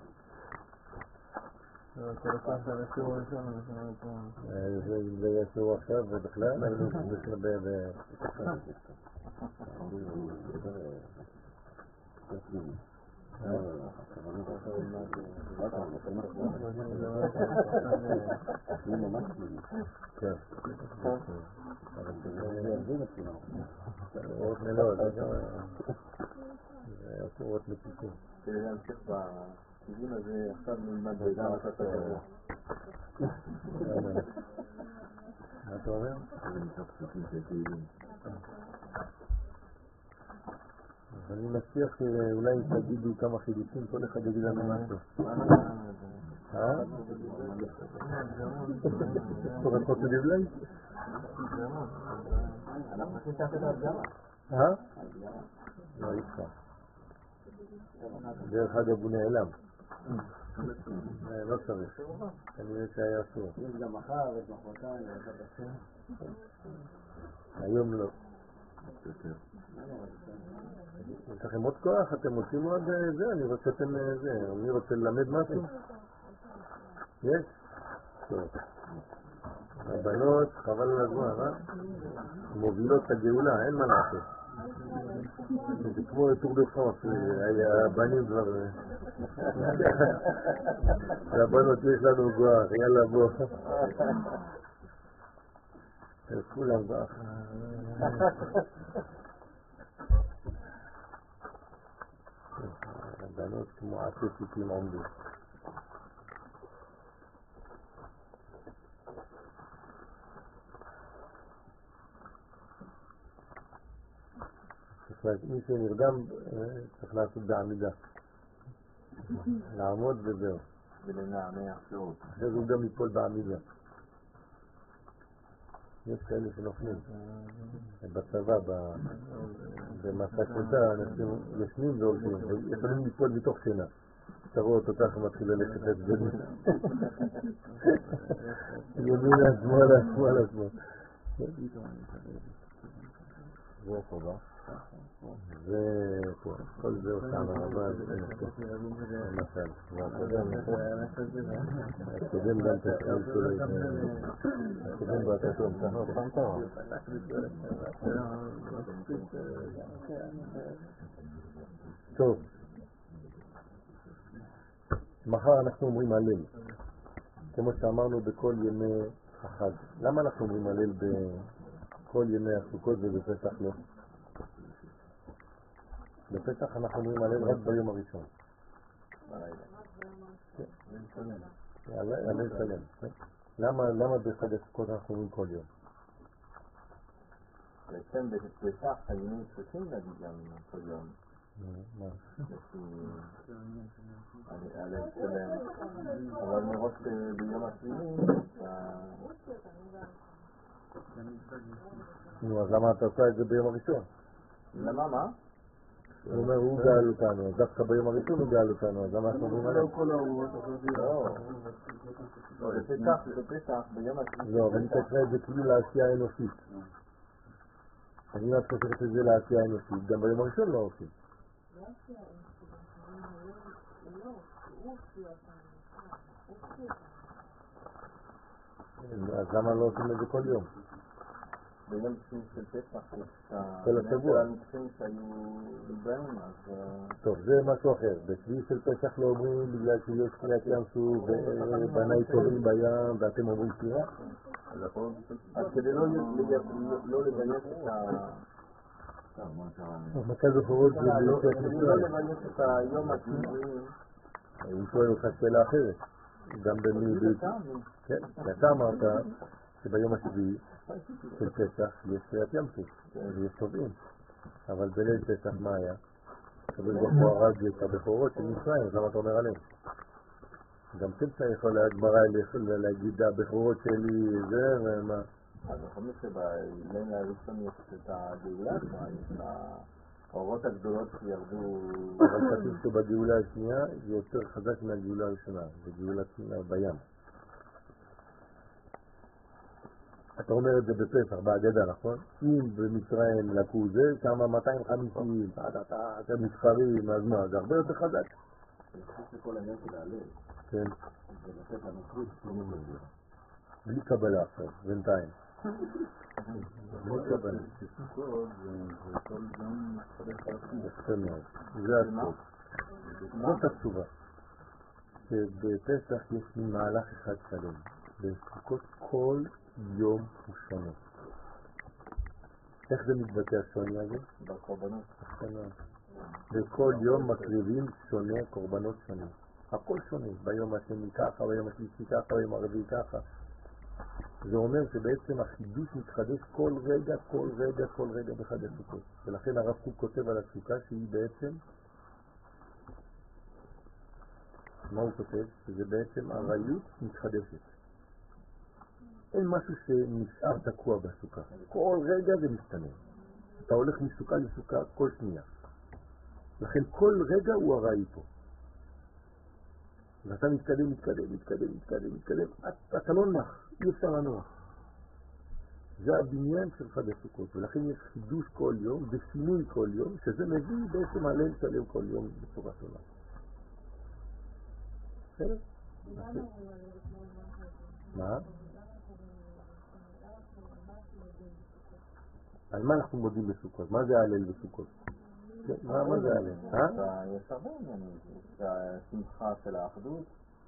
Speaker 4: אתה לוקח את השיעור הראשון,
Speaker 2: זה יהיה שיעור עכשיו, ובכלל, היינו בשלבי... עוד מלא, זה עוד מפיקים.
Speaker 3: כדי להמשיך בכיוון הזה, עכשיו נלמד גם את הגרוע.
Speaker 2: מה אתה אומר? אני מבטיח שאולי תגידו כמה חידושים, כל אחד יגיד לנו משהו. אה? תורת חוסד יבלי?
Speaker 3: אנחנו עושים ככה את ההדגמה.
Speaker 2: אה? לא, אי אפשר. דרך אגב הוא נעלם. לא צריך. כנראה שהיה אסור.
Speaker 3: יש גם מחר, יש מחרתיים, יש מחרתיים.
Speaker 2: היום לא. יש לכם עוד כוח? אתם עושים עוד זה? אני רוצה אתם זה. אני רוצה ללמד משהו? יש? טוב. הבנות, חבל על הזמן, אה? מובילות את הגאולה, אין מה לעשות. זה כמו טור דה פרנס, הבנים כבר... הבנות יש לנו כוח, יאללה בוא. כולם בא. הבנות כמו עשי סיפים עומדים. מי שנרדם צריך לעשות בעמידה. לעמוד וזהו.
Speaker 3: ולנענע שעות.
Speaker 2: אחרי זה הוא גם ייפול בעמידה. יש כאלה שנופלים. בצבא, במסע קליטה, אנשים ישנים והולכים, יכולים ליפול מתוך שינה. תראו אותו ככה מתחיל ללכת את זה. ימינה, שמאלה, שמאלה, שמאלה. זה טובה. זה פה, כל זה עושה הרמה, זה למשל. הקודם גם תשאל שלו, הקודם בהתתום, תחנות פנטרה. טוב, מחר אנחנו אומרים הלל, כמו שאמרנו בכל ימי החג. למה אנחנו אומרים הלל בכל ימי הסוכות ובפסח לא? בפסח אנחנו אומרים הלל רק ביום הראשון. הלל שלם. למה בחג הסוכות אנחנו אומרים כל יום?
Speaker 3: בעצם בפסח היינו צריכים להגיד גם כל יום.
Speaker 2: מה?
Speaker 3: הלל שלם. אבל מראש ביום השני...
Speaker 2: נו, אז למה אתה עושה את זה ביום הראשון?
Speaker 3: למה מה?
Speaker 2: הוא אומר, הוא גאל אותנו, אז דווקא ביום הראשון הוא גאל אותנו, אז למה אנחנו אומרים עליו?
Speaker 4: לא כל האומות,
Speaker 3: לא. לא, בפסח, בפסח, ביום השני.
Speaker 2: לא, אבל אם תקרא את זה כאילו לעשייה האנושית. אז אם את חושבת את זה לעשייה האנושית, גם ביום הראשון לא עושים. אז למה לא עושים את זה כל יום?
Speaker 3: ביום שני של פסח,
Speaker 2: כל השבוע.
Speaker 3: המקרים שהיו בהם, אז...
Speaker 2: טוב, זה משהו אחר. בשביל של פסח לא אומרים בגלל שיש קריאת ים סוף ובני טובים בים ואתם אומרים שירה?
Speaker 3: אז כדי לא לבייש את ה...
Speaker 2: מרכז החורות זה
Speaker 3: לא
Speaker 2: ביציאת מצרים.
Speaker 3: לבייש את היום השני.
Speaker 2: הוא שואל לך שאלה אחרת. גם במי... כן, אתה אמרת שביום השביעי של פסח יש קריאת ים סוף ויש טובים. אבל בליל פסח מה היה? הקדוש ברוך הוא הרג את הבכורות של מצרים, אז למה אתה אומר עליהם? גם תמצא יכול הגמרא להגיד הבכורות שלי זה ומה?
Speaker 3: אז אני חושב שבליל הראשון יש את הגאולה, יש האורות הגדולות שירדו...
Speaker 2: אבל כתוב שבגאולה השנייה זה יותר חזק מהגאולה הראשונה, זה גאולה בים. אתה אומר את זה בפסח, בהגדה, נכון? אם במצרים לקחו זה, שם מאתיים וחמישים, אתם מסחרים, אז מה, זה הרבה יותר חזק?
Speaker 3: אני חושב שכל העניין של הלב,
Speaker 2: כן.
Speaker 3: זה לתת לנו חוץ שלמים לזה.
Speaker 2: בלי קבלה עכשיו, בינתיים. בלי קבלה.
Speaker 1: זה כל גם חדש לעצמי.
Speaker 2: יפה מאוד. זה הסוד. זאת התשובה. שבפסח יש לי מהלך אחד שלם. בסוכות כל יום הוא שונה. איך זה מתבטא השוני הזה?
Speaker 3: בקורבנות.
Speaker 2: בכל יום מקריבים שונה, קורבנות שונים. הכל שונה. ביום השני ככה, ביום השלישי ככה, ביום הרביעי ככה. זה אומר שבעצם החידוש מתחדש כל רגע, כל רגע, כל רגע בחג הסוכות. ולכן הרב קוק כותב על הסוכה שהיא בעצם, מה הוא כותב? שזה בעצם הרעיות מתחדשת. אין משהו שנשאר תקוע בסוכה. כל רגע זה משתנה. אתה הולך מסוכה לסוכה כל שנייה. לכן כל רגע הוא הרעי פה. ואתה מתקדם, מתקדם, מתקדם, מתקדם, מתקדם. אתה, אתה לא נח, אי אפשר לנוח. זה הבניין של חג הסוכות, ולכן יש חידוש כל יום, ושינוי כל יום, שזה מביא בעצם הלל שלם כל יום בצורה שונה. בסדר? מה? על מה אנחנו מודים בסוכות? מה זה הלל בסוכות? מה זה הלל?
Speaker 3: יש הרבה עניינים. יש השמחה של האחדות,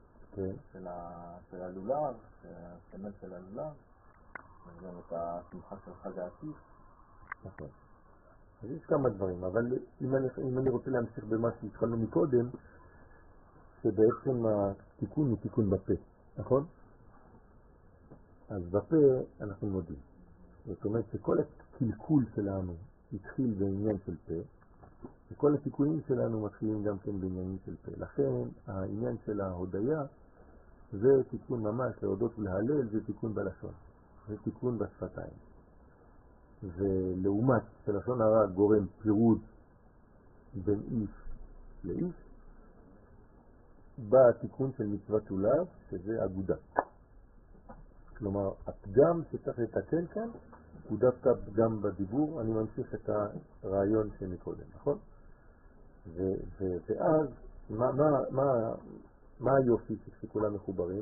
Speaker 3: של הלולב, הסמל של הלולב, וגם את השמחה של חג העתיד.
Speaker 2: נכון. אז יש כמה דברים, אבל אם אני רוצה להמשיך במה שהתחלנו מקודם, שבעצם התיקון הוא תיקון בפה, נכון? אז בפה אנחנו מודים. זאת אומרת שכל הקלקול שלנו התחיל בעניין של פה, וכל התיקונים שלנו מתחילים גם כן בעניינים של פה. לכן העניין של ההודיה זה תיקון ממש, להודות ולהלל זה תיקון בלשון, זה תיקון בשפתיים. ולעומת שלשון הרע גורם פירוד בין איש לאיש, בא התיקון של מצוות לולב, שזה אגודה. כלומר, הפגם שצריך לתקן כאן הוא דווקא פגם בדיבור. אני ממשיך את הרעיון שמקודם, נכון? ו- ו- ואז מה, מה, מה, מה היופי שכולם מחוברים?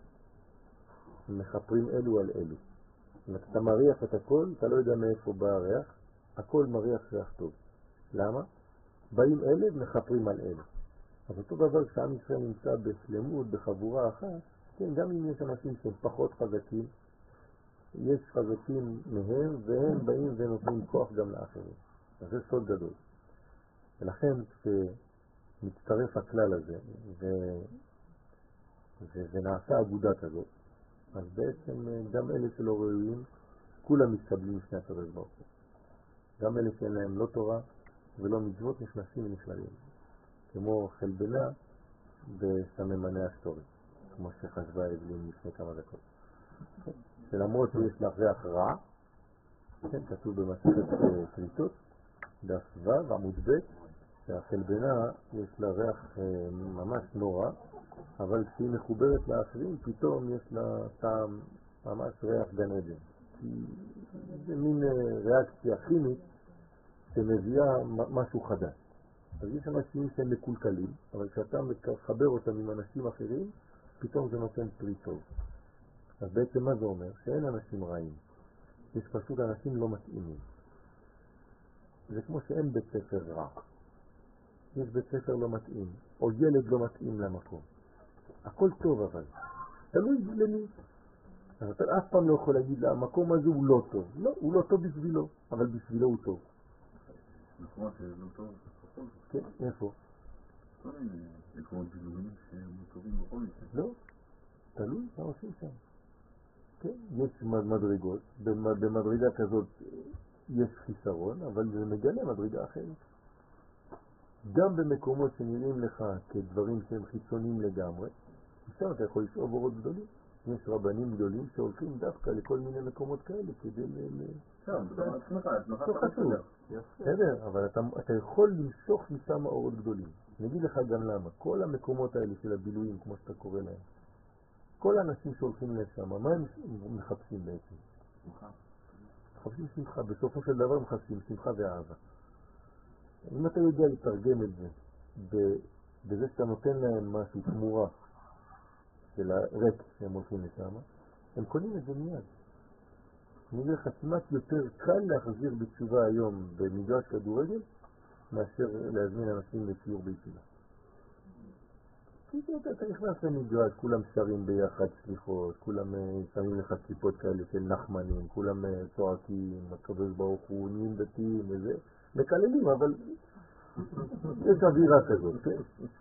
Speaker 2: מחפרים אלו על אלו. אם אתה מריח את הכל, אתה לא יודע מאיפה בא הריח, הכל מריח ריח טוב. למה? באים אלה ומחפרים על אלה. אז אותו דבר כשעם ישראל נמצא בשלמות, בחבורה אחת, כן, גם אם יש אנשים שהם פחות חזקים, יש חזקים מהם, והם באים ונותנים כוח גם לאחרים. אז זה סוד גדול. ולכן כשמצטרף הכלל הזה, ו... ו... ונעשה אגודה כזאת, אז בעצם גם אלה שלא ראויים, כולם מתקבלים לפני הקדוש ברוך הוא. גם אלה שאין להם לא תורה ולא מצוות נכנסים ונכללים. כמו חלבנה בסממני השטורי, כמו שחשבה אבלין לפני כמה דקות. שלמרות שיש לה ריח רע, כן, כתוב במסכת כריתות, דף ו' עמוד ב', שהחלבנה יש לה ריח ממש נורא, אבל כשהיא מחוברת לאחרים, פתאום יש לה טעם ממש ריח גן עדן. זה מין ריאקציה כימית שמביאה משהו חדש. אז יש אנשים שהם מקולקלים, אבל כשאתה מחבר אותם עם אנשים אחרים, פתאום זה נותן פרי טוב. אז בעצם מה זה אומר? שאין אנשים רעים. יש פשוט אנשים לא מתאימים. זה כמו שאין בית ספר רע. יש בית ספר לא מתאים, או ילד לא מתאים למקום. הכל טוב אבל. תלוי למי. אז אתה אף פעם לא יכול להגיד לה, המקום הזה הוא לא טוב. לא, הוא לא טוב בשבילו, אבל בשבילו הוא טוב.
Speaker 1: מקומות שזה לא טוב, זה טוב.
Speaker 2: כן, איפה?
Speaker 1: מקומות בילויים שהם טובים בכל מקרה.
Speaker 2: לא, תלוי מה עושים שם. כן, יש מדרגות, במדרגה כזאת יש חיסרון, אבל זה מגלה מדרגה אחרת. גם במקומות שנראים לך כדברים שהם חיצוניים לגמרי, עכשיו אתה יכול לשאוב אורות גדולים. יש רבנים גדולים שהולכים דווקא לכל מיני מקומות כאלה כדי ל...
Speaker 1: שם, זה עצמך, עצמך
Speaker 2: חשוב. בסדר, אבל אתה יכול למשוך משם אורות גדולים. נגיד לך גם למה. כל המקומות האלה של הבילויים, כמו שאתה קורא להם, כל האנשים שהולכים לשם, מה הם מחפשים בעצם?
Speaker 3: שמחה.
Speaker 2: מחפשים שמחה, בסופו של דבר מחפשים שמחה ואהבה. אם אתה יודע לתרגם את זה בזה שאתה נותן להם משהו תמורה של הריק שהם הולכים לשם, הם קונים את זה מיד. אני אומר לך, כמעט יותר קל להחזיר בתשובה היום במגרש כדורגל מאשר להזמין אנשים לשיעור בישיבה. כי אתה נכנס למגרש, כולם שרים ביחד סליחות, כולם שמים לך ציפות כאלה של נחמנים, כולם צועקים, הקדוש ברוך הוא, נהיים דתיים וזה, מקללים, אבל יש אווירה כזאת, כן?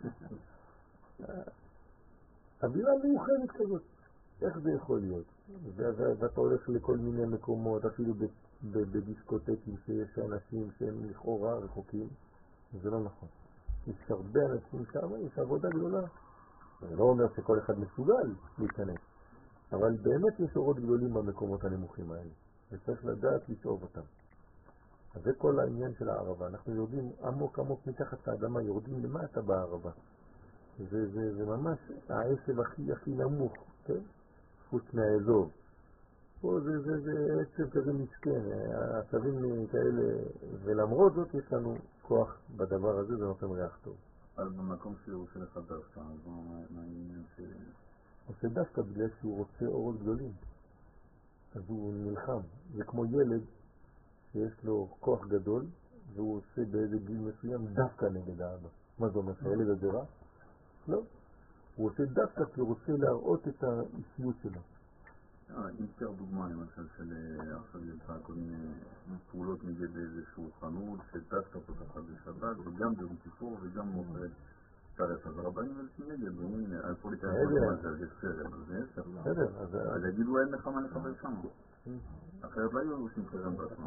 Speaker 2: אווירה מיוחדת כזאת. איך זה יכול להיות? ואתה הולך לכל מיני מקומות, אפילו בדיסקוטקים שיש אנשים שהם לכאורה רחוקים, זה לא נכון. יש הרבה אנשים שם, יש עבודה גדולה. זה לא אומר שכל אחד מסוגל להיכנס, אבל באמת יש אורות גדולים במקומות הנמוכים האלה, וצריך לדעת לשאוב אותם. אז זה כל העניין של הערבה. אנחנו יורדים עמוק עמוק מתחת האדמה, יורדים למטה בערבה. זה, זה, זה ממש העשב הכי הכי נמוך, כן? חוץ מהאזור. פה זה, זה, זה עצב כזה מסכן, העצבים כאלה, ולמרות זאת יש לנו כוח בדבר הזה, זה נותן ריח טוב.
Speaker 1: אבל במקום שהוא עושה לך דווקא, אז מה העניין ש...
Speaker 2: עושה דווקא בגלל שהוא רוצה אורות גדולים. אז הוא נלחם. זה כמו ילד שיש לו כוח גדול, והוא עושה באיזה גיל מסוים דווקא נגד האבא. מה זה אומר? הילד הזה רע? לא. הוא עושה דווקא כי הוא רוצה להראות את האישיות שלו.
Speaker 1: אם תקר דוגמה, למשל, של עכשיו יצא כל מיני פעולות נגד איזשהו חנות, שדווקא פותחת בשבת, וגם ביום כיפור, וגם מוכרת תרס. אז הרבנים אלפים נגד, ואומרים, על פוליטה יחד זה יש חרם, אז זה יש חרם. אז יגידו, אין לך מה לחבר שם. אחרת לא היו עושים חרם בעצמם.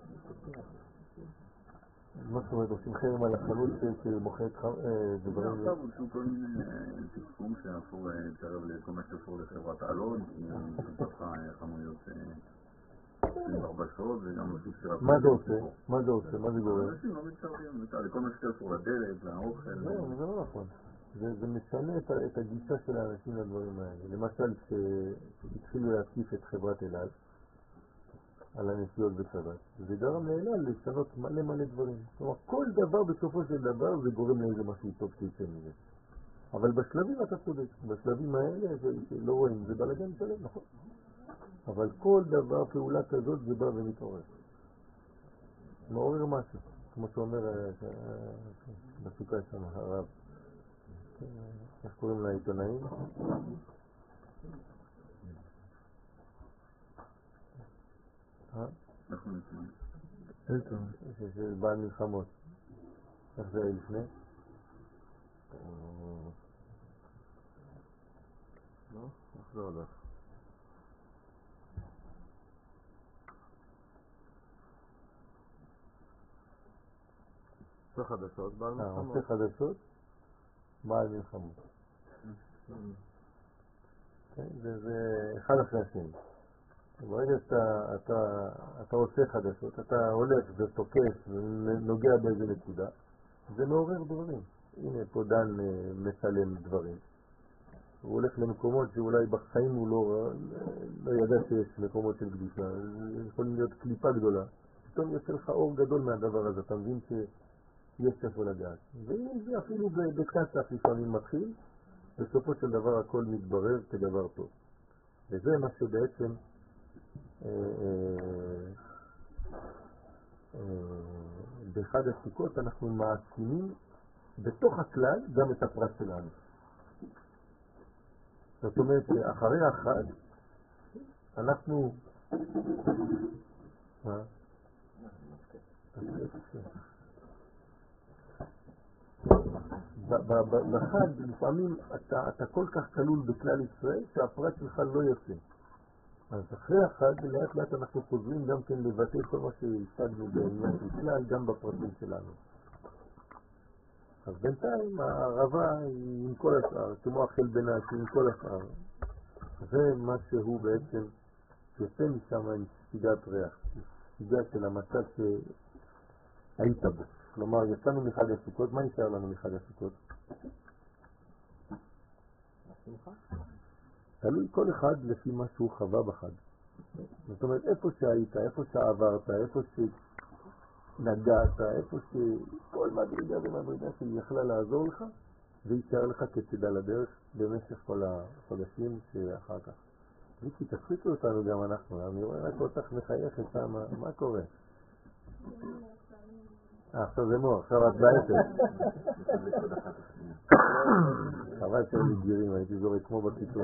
Speaker 2: מה זאת אומרת, עושים חרם על החנות שמוכרת דברים?
Speaker 1: עכשיו עושים כל מיני תקפום שאפור להתקרב לכל מה שאפור לחברת אלון, כי פתחה חנויות עם ארבע שעות וגם עושים שירת...
Speaker 2: מה זה עושה? מה זה עושה? מה זה גורם?
Speaker 1: אנשים לא מתקרבים, לכל מה שאפור לדלת, לאוכל...
Speaker 2: לא, זה לא נכון. זה משנה את הגישה של האנשים לדברים האלה. למשל, כשהתחילו להקיף את חברת אלעל, על הנסיעות בשבת. זה גרם לאלעל לשנות מלא מלא דברים. כלומר, כל דבר בסופו של דבר זה גורם לאיזה משהו טוב שיצא מזה. אבל בשלבים אתה צודק. בשלבים האלה לא רואים, זה בלגן שלם, נכון? אבל כל דבר, פעולה כזאת, זה בא ומתעורר. מעורר משהו. כמו שאומר בסוכה שם הרב. איך קוראים לעיתונאים?
Speaker 1: נכון, נכון.
Speaker 2: איתו, של בעל מלחמות. איך זה היה לפני? לא? איך זה הולך? עושה חדשות, בעל מלחמות. עושה חדשות, בעל מלחמות. זה אחד אחרי השני. ברגע שאתה אתה, אתה עושה חדשות, אתה הולך ותוקף ונוגע באיזה נקודה, זה מעורר דברים. הנה פה דן מצלם דברים. הוא הולך למקומות שאולי בחיים הוא לא, לא ידע שיש מקומות של קדושה. יכולים להיות קליפה גדולה. פתאום יוצא לך אור גדול מהדבר הזה, אתה מבין שיש איפה לגעת. ואם זה אפילו בקצת לפעמים מתחיל, בסופו של דבר הכל מתברר כדבר טוב. וזה מה שבעצם באחד הסוכות אנחנו מעצימים בתוך הכלל גם את הפרט שלנו. זאת אומרת שאחרי החג אנחנו מה? בחג לפעמים אתה כל כך כלול בכלל ישראל שהפרט שלך לא יוצא. אז אחרי החג לאט לאט אנחנו חוזרים גם כן לבטא כל מה שהשגנו בעניין בכלל גם בפרטים שלנו. אז בינתיים הערבה היא עם כל השאר, כמו החל בנש עם כל השאר. זה מה שהוא בעצם יוצא משם עם ספיגת ריח, ספיגה של המצב שהיית בו. כלומר, יצאנו מחג הסוכות, מה נשאר לנו מחג הסוכות? השמחה. תלוי כל אחד לפי מה שהוא חווה בחג. זאת אומרת, איפה שהיית, איפה שעברת, איפה שנגעת, איפה שכל מדרגה ומדרגה שהיא יכלה לעזור לך, ויישאר לך כצידה לדרך במשך כל החודשים שאחר כך. ויקי, תפסיקו אותנו גם אנחנו, אני רואה רק אותך מחייכת שם, מה קורה? אה, עכשיו זה מור, עכשיו את בעצם. חבל שאין לי גירים, הייתי זורק כמו בכיתות.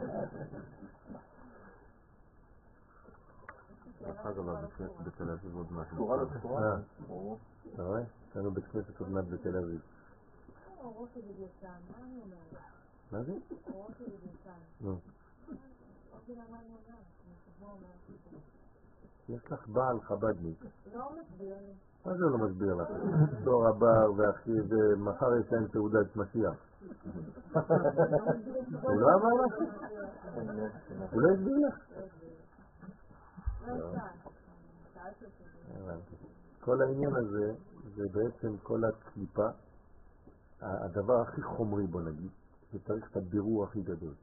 Speaker 3: אחר כך בתל אביב עוד משהו. תורה לא תורה?
Speaker 2: אתה רואה? יש לנו בית כנסת עוד מעט בתל אביב.
Speaker 5: אורות של ידיעתן, מה אני אומרת?
Speaker 2: מה זה?
Speaker 5: אורות של ידיעתן.
Speaker 2: נו.
Speaker 5: עוד מילה מה אני אומרת? אני שבוע אומרת.
Speaker 2: יש לך בעל חבדניק.
Speaker 5: לא מסביר לי.
Speaker 2: מה זה לא מסביר לך? דור הבר ואחי ומחר יש להם תעודת משיח. הוא לא אמר לך? הוא לא הסביר לך? כל העניין הזה זה בעצם כל הקליפה, הדבר הכי חומרי בוא נגיד, שצריך את הבירור הכי גדול.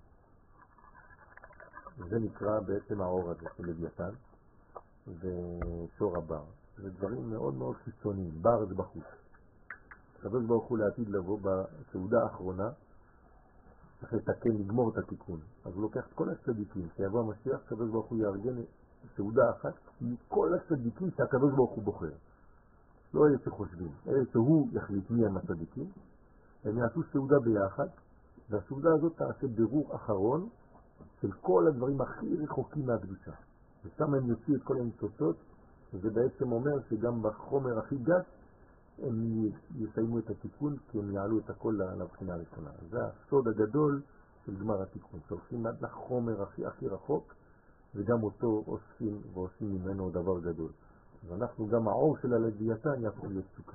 Speaker 2: זה נקרא בעצם האור הזה של לוויתן ושור הבר. זה דברים מאוד מאוד חיצוניים, בר זה בחוץ. הקדוש ברוך הוא לעתיד לבוא בסעודה האחרונה, צריך לתקן, לגמור את התיקון. אז הוא לוקח את כל הצדיקים, שיבוא המשיח, הקדוש ברוך הוא יארגן סעודה אחת מכל הצדיקים שהקדוש ברוך הוא בוחר. לא אלה שחושבים, אלה שהוא יחליט מי הם הצדיקים, הם יעשו סעודה ביחד, והסעודה הזאת תעשה בירור אחרון של כל הדברים הכי רחוקים מהקדושה. ושם הם יוציאו את כל הניצוצות, וזה בעצם אומר שגם בחומר הכי גס הם יסיימו את התיקון, כי הם יעלו את הכל לבחינה הראשונה. זה הסוד הגדול של גמר התיקון, שהולכים עד לחומר הכי הכי רחוק, וגם אותו עושים ועושים ממנו דבר גדול. ואנחנו גם העור של הלוויתן יהפוך להיות סוכה.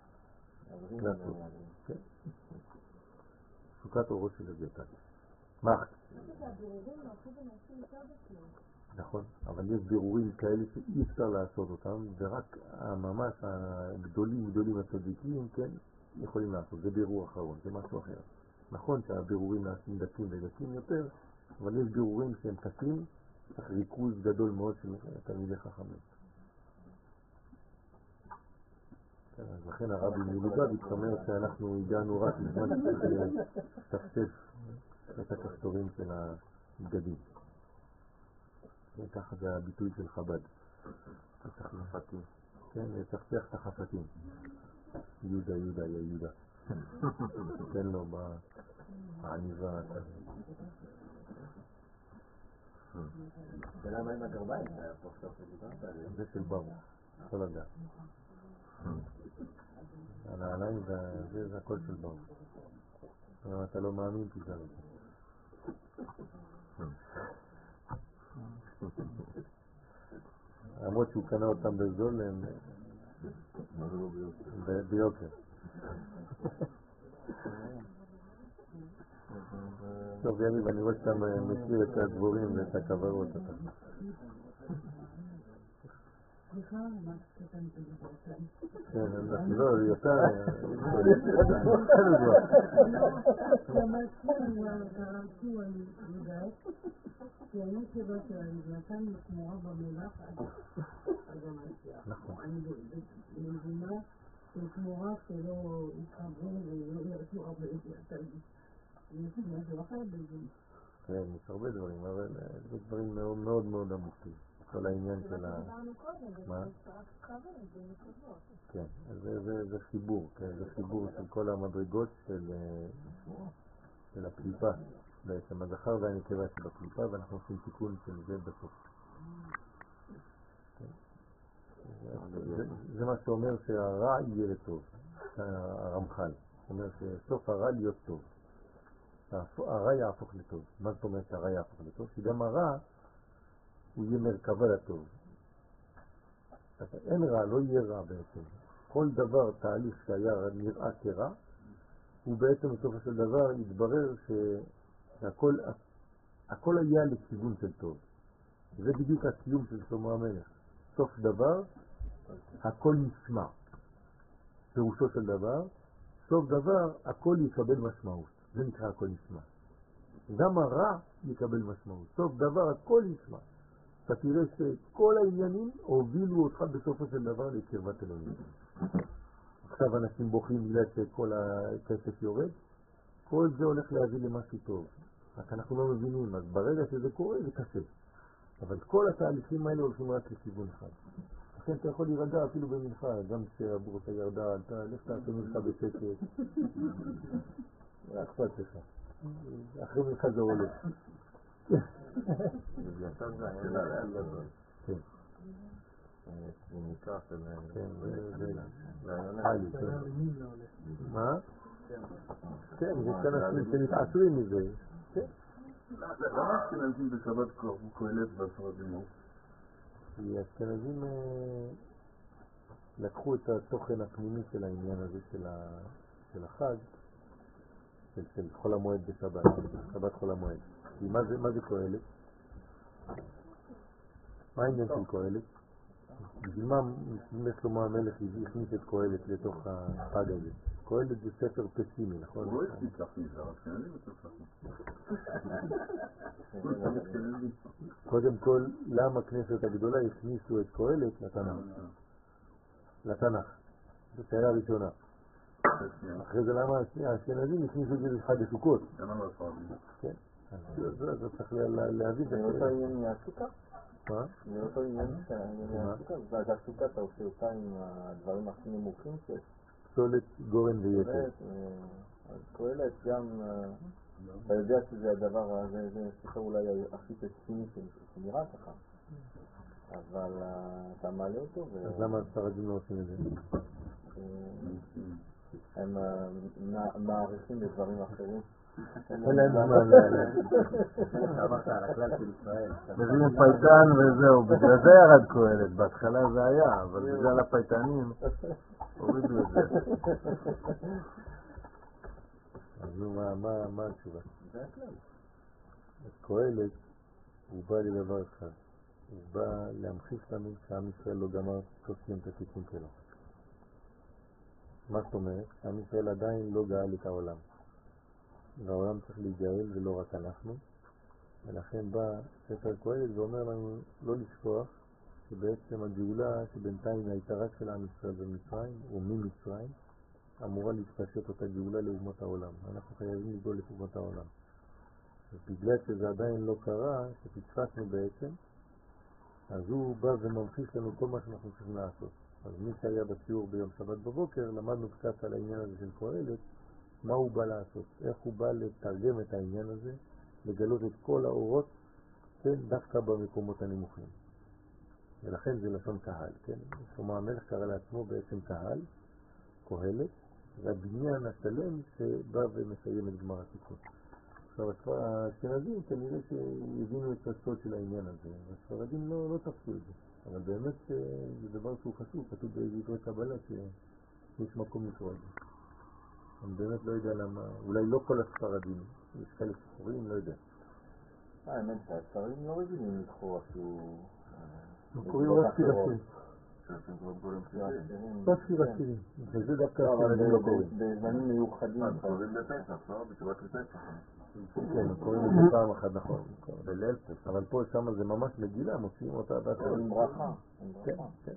Speaker 2: סוכת אורו של לוויתן. מה? נכון, אבל יש בירורים כאלה שאי אפשר לעשות אותם, ורק ממש הגדולים גדולים הצדיקים, כן, יכולים לעשות. זה בירור אחרון, זה משהו אחר. נכון שהבירורים נעשים דקים ודקים יותר, אבל יש בירורים שהם קשים, צריך ריכוז גדול מאוד של תלמידי חכמים. אז לכן הרבי מלובביץ' אומר שאנחנו הגענו רק לזמן שצפצף את הכפתורים של הבגדים. ככה זה הביטוי של חב"ד. החפתים. כן, לצפצף את החפתים. יהודה, יהודה, יא יהודה. תן לו בעניבה.
Speaker 3: ולמה עם הגרביים? זה היה פה עכשיו שדיברת עליהם?
Speaker 2: זה של ברוך, כל הדעת. הנעליים זה, זה הכל של ברוך. אם אתה לא מאמין, תשאל אותי. למרות שהוא קנה אותם בזול, הם ביוקר. טוב, יניב, אני רואה שאתה מכיר את הדבורים ואת הכוורות.
Speaker 5: סליחה, מה קטן את זה?
Speaker 2: כן, לא, זה יותר...
Speaker 5: למעשה, הרמתי, אני יודעת, כי אני שבא שלנו, נתן לי תמורה במלאך עד המשיח. אני מבינה שתמורה שלא יתחברו ולא ירצו הרבה יותר. אני חושב משהו אחר בזה.
Speaker 2: כן, יש הרבה דברים, אבל זה דברים מאוד מאוד מאוד עמוקים. כל העניין של ה... מה? כן, זה חיבור, זה חיבור של כל המדרגות של הקליפה. בעצם הזכר והנקבה שבקליפה, ואנחנו עושים תיקון של זה בסוף. זה מה שאומר שהרע יהיה לטוב, הרמח"ל. אומר שסוף הרע להיות טוב. הרע יהפוך לטוב. מה זאת אומרת שהרע יהפוך לטוב? שגם הרע הוא יהיה מרכבה לטוב. אין רע, לא יהיה רע בעצם. כל דבר, תהליך שהיה נראה כרע, הוא בעצם בסופו של דבר יתברר שהכל הכל היה לכיוון של טוב. זה בדיוק הקיום של שלמה המלך. סוף דבר, הכל נשמע. פירושו של דבר, סוף דבר, הכל יקבל משמעות. זה נקרא הכל נשמע. גם הרע יקבל משמעות. סוף דבר, הכל נשמע. אתה תראה שכל העניינים הובילו אותך בסופו של דבר לקרבת אלוהים. עכשיו אנשים בוכים בגלל שכל הכסף יורד, כל זה הולך להביא למשהו טוב. רק אנחנו לא מבינים, אז ברגע שזה קורה זה קשה. אבל כל התהליכים האלה הולכים רק לכיוון אחד. לכן אתה יכול להירגע אפילו במנחה, גם כשהבורסה ירדה, אתה לך תעשה מנחה בשקט. אכפת לך. אחרי מנחה זה עולה.
Speaker 3: זה נקרא של...
Speaker 2: כן, זה... מה? כן, זה כאנשים שמתעשרים מזה.
Speaker 1: למה אשכנזים בשבת קראו קהלת והספרדים לא?
Speaker 2: כי אשכנזים לקחו את התוכן הפנימי של העניין הזה של החג, של חול המועד בשבת, שבת חול המועד. כי מה זה קהלת? מה העניין של קהלת? בשביל מה שלמה המלך הכניס את קהלת לתוך החג הזה? קהלת זה ספר פסימי, נכון?
Speaker 1: הוא לא הספיק להכניס, אבל אשכנזים יותר להכניס.
Speaker 2: קודם כל, למה הכנסת הגדולה הכניסו את קהלת לתנ"ך? לתנ"ך. זו שאלה ראשונה. אחרי זה למה האשכנזים הכניסו את זה לחג הסוכות? כן. אז זה צריך להבין את זה.
Speaker 3: זה אותו עניין מהסוכה?
Speaker 2: מה?
Speaker 3: זה אותו עניין מהסוכה? אז הסוכה אתה עושה אותה עם הדברים הכי נמוכים שיש.
Speaker 2: פסולת, גורן ויתר.
Speaker 3: אז קהלת גם, אתה יודע שזה הדבר הזה, זה ספר אולי הכי פסימי שנראה ככה, אבל אתה מעלה אותו ו...
Speaker 2: אז למה הספרדים לא עושים את זה?
Speaker 3: הם מעריכים בדברים אחרים.
Speaker 2: אין להם זמן להעלה.
Speaker 3: אמרת על הכלל של ישראל.
Speaker 2: מביאים פייטן וזהו, בגלל זה ירד קהלת, בהתחלה זה היה, אבל בגלל הפייטנים הורידו את זה. אז נו, מה התשובה?
Speaker 3: זה הכלל.
Speaker 2: קהלת הוא בא לדבר אחד, הוא בא להמחיש לנו שעם ישראל לא גמר תוספים את התיקון שלו. מה זאת אומרת? שעם ישראל עדיין לא גאל את העולם. והעולם צריך להיגאל ולא רק אנחנו, ולכן בא ספר קהלת ואומר לנו לא לשכוח שבעצם הגאולה שבינתיים הייתה רק של עם ישראל במצרים או ממצרים אמורה להתפשט אותה גאולה לאומות העולם. אנחנו חייבים לגאול את אומות העולם. ובגלל שזה עדיין לא קרה, שפספסנו בעצם, אז הוא בא וממחיש לנו כל מה שאנחנו צריכים לעשות. אז מי שהיה בשיעור ביום שבת בבוקר למדנו קצת על העניין הזה של קהלת, מה הוא בא לעשות, איך הוא בא לתרגם את העניין הזה, לגלות את כל האורות, כן, דווקא במקומות הנמוכים. ולכן זה לשון קהל, כן? שלמה המלך קרא לעצמו בעצם קהל, קהלת, והבניין השלם שבא ומסיים את גמר התיקון. עכשיו, האשכנזים כנראה שהבינו את הסוד של העניין הזה, והספרדים לא, לא תפסו את זה. אבל באמת זה דבר שהוא חשוב, כתוב בדברי קבלה שיש מקום לקרוא את זה. אני באמת לא יודע למה, אולי לא כל הספרדים, יש חלק ספורים, לא יודע.
Speaker 3: האמת שהספרדים לא רגילים לקחור אפילו...
Speaker 2: קוראים רק שירתים. רק שירתים. וזה דווקא הספרדים לא קוראים.
Speaker 3: בזמנים מיוחדים.
Speaker 1: קוראים בפסח, לא? בתשובת לפסח.
Speaker 2: כן, קוראים לזה פעם אחת, נכון. בליל פסח. אבל פה שמה זה ממש מגילה, מוציאים אותה בהתחלה.
Speaker 3: עם ברכה.
Speaker 2: כן, כן.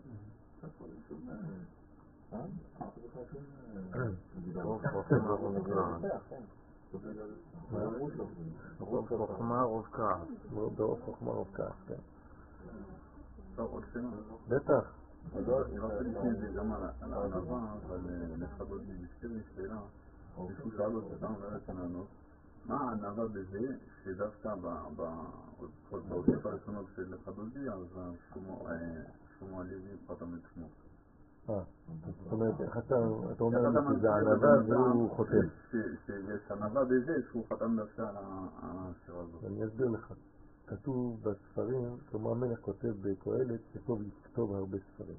Speaker 3: רוב חוכמה רוב כעס.
Speaker 2: רוב חוכמה רוב כעס, כן.
Speaker 1: עוד שאלה?
Speaker 2: בטח.
Speaker 1: רציתי לפני זה גם על הענבה, אבל לפחות עוד נזכיר לי שאלה, מישהו שאל אותה, אתה אומר את הענות, מה הענבה בזה שדווקא בעודף הראשונות של חדודי, אז שלמה הלוי חתם את שמו.
Speaker 2: אה, זאת אומרת, אתה אומר לנו שזה הענבה והוא חותם.
Speaker 1: שיש ענבה בזה שהוא חתם דווקא על השירה הזאת.
Speaker 2: אני אסביר לך. כתוב בספרים, שלמה המלך כותב בקהלת שטוב לכתוב הרבה ספרים.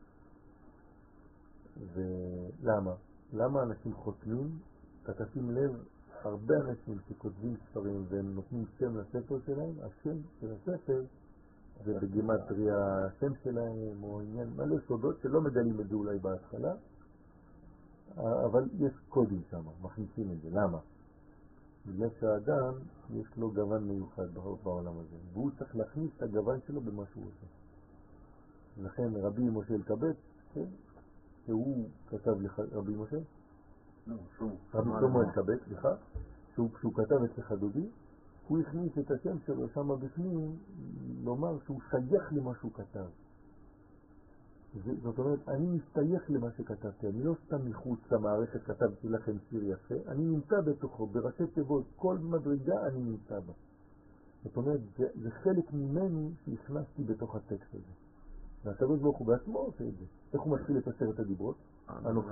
Speaker 2: ולמה? למה אנשים חותמים? אתה תשים לב, הרבה אנשים שכותבים ספרים והם נותנים שם לספר שלהם, השם של הספר זה בגימטריה השם שלהם או עניין מלא סודות שלא מגלים את זה אולי בהתחלה, אבל יש קודים שם, מכניסים את זה. למה? בגלל שהאדם יש לו גוון מיוחד בעולם הזה, והוא צריך להכניס את הגוון שלו במה שהוא עושה. לכן רבי משה אלקבץ, כן? שהוא כתב לרבי משה, רבי שלמה אלקבץ, סליחה, שהוא כתב אצלך דודי, הוא הכניס את השם שלו שם בפנים, לומר שהוא שייך למה שהוא כתב. זאת אומרת, אני מסתייך למה שכתבתי, אני לא סתם מחוץ למערכת כתבתי לכם שיר יפה, אני נמצא בתוכו, בראשי תיבות, כל מדרגה אני נמצא בה. זאת אומרת, זה, זה חלק ממני שהכנסתי בתוך הטקסט הזה. והקדוש ברוך הוא בעצמו עושה את זה. איך הוא מתחיל את עשרת הדיברות? אנוכי.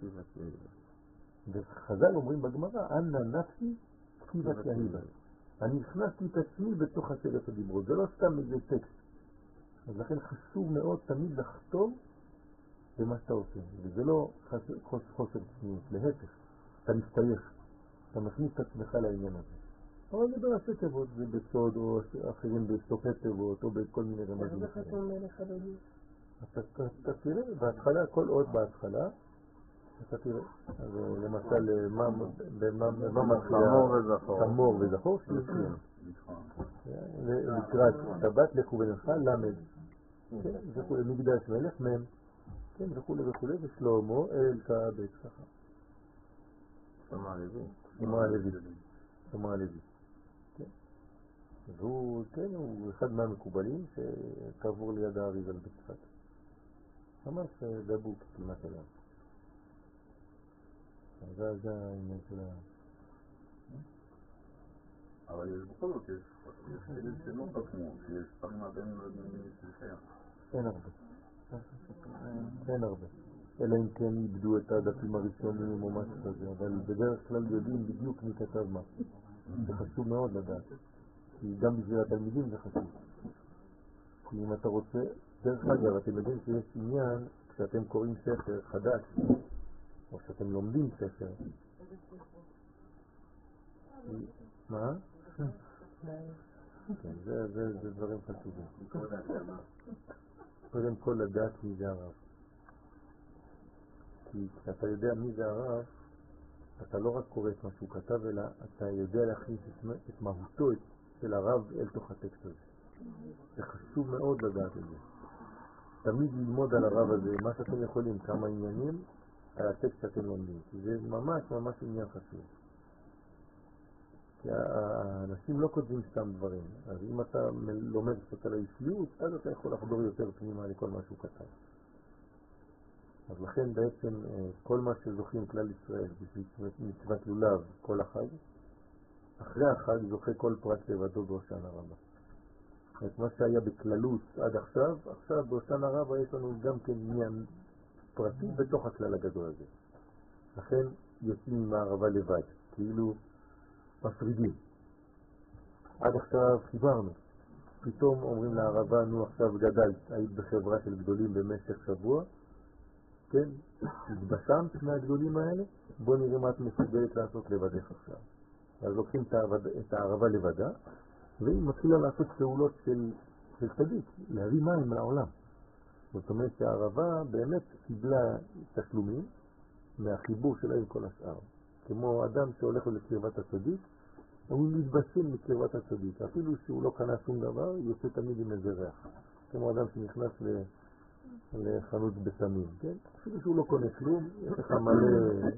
Speaker 2: וחז"ל אומרים בגמרא, אנא נפשי כתיבת יהיבה. אני הכנסתי את עצמי בתוך עשרת הדיברות, זה לא סתם איזה טקסט. אז לכן חשוב מאוד תמיד לחתום במה שאתה עושה, וזה לא חוסר, חוסר צניעות, להפך, אתה מסתייך, אתה מכניס את עצמך לעניין הזה. אבל זה בראשי תיבות, זה בסוד או אחרים בסופי תיבות או בכל מיני רמזים.
Speaker 5: אז איך אתה אומר לך דודי?
Speaker 2: אתה תראה, בהתחלה, כל עוד בהתחלה, אתה תראה. אז למשל, מה מתחילה?
Speaker 3: תמור וזכור.
Speaker 2: תמור וזכור, שיוצאים. לקראת שבת לכו ונלכה, למד. וכו', מקדש מלך מם. כן, וכו' וכו', ושלמה אלקה בית ככה.
Speaker 3: שמה לוי.
Speaker 2: שמה לוי. שמה לוי. והוא, כן, הוא אחד מהמקובלים שקבור ליד האריזל בצפת. ממש דבוק כמעט אליו. זה העניין של ה...
Speaker 1: אבל יש בכל זאת, יש חלק שלא חתמו, שיש פעמים עדיין לא יודעים מי ששייך.
Speaker 2: אין הרבה. אין הרבה. אלא אם כן איבדו את הדפים הראשונים או משהו כזה, אבל בדרך כלל יודעים בדיוק מי כתב מה. זה חשוב מאוד לדעת. כי גם בשביל התלמידים זה חשוב. כי אם אתה רוצה, דרך אגב, אתם יודעים שיש עניין, כשאתם קוראים ספר חדש, או שאתם לומדים ספר, מה? כן, זה דברים חשובים. קודם כל לדעת מי זה הרב. כי כשאתה יודע מי זה הרב, אתה לא רק קורא את מה שהוא כתב, אלא אתה יודע להכניס את מהותו של הרב אל תוך הטקסט הזה. זה חשוב מאוד לדעת את זה. תמיד ללמוד על הרב הזה, מה שאתם יכולים, כמה עניינים, על הטקסט שאתם לומדים. כי זה ממש ממש עניין חשוב. כי האנשים לא כותבים סתם דברים. אז אם אתה לומד קצת על האישיות, אז אתה יכול לחדור יותר פנימה לכל מה שהוא כתב. אז לכן בעצם כל מה שזוכים כלל ישראל, מצוות לולב, כל החג, אחרי החג זוכה כל פרט לבדו בהושענא רבה. את מה שהיה בכללות עד עכשיו, עכשיו בהושענא רבה יש לנו גם כן עניין פרטי בתוך הכלל הגדול הזה. לכן יוצאים מהערבה לבד, כאילו מפרידים. עד עכשיו חיברנו. פתאום אומרים לערבה, נו עכשיו גדלת, היית בחברה של גדולים במשך שבוע, כן? התבשמת מהגדולים האלה, בוא נראה מה את מסוגלת לעשות לבדך עכשיו. אז לוקחים את הערבה לבדה, והיא מתחילה לעשות פעולות של, של צדיק, להביא מים לעולם. זאת אומרת שהערבה באמת קיבלה תשלומים מהחיבור שלה עם כל השאר. כמו אדם שהולך לקרבת הצדיק, הוא מתבשל מקרבת הצדיק. אפילו שהוא לא קנה שום דבר, יוצא תמיד עם איזה ריח. כמו אדם שנכנס ל... לחנות בסמים, כן? אפילו שהוא לא קונה כלום, יש לך מלא...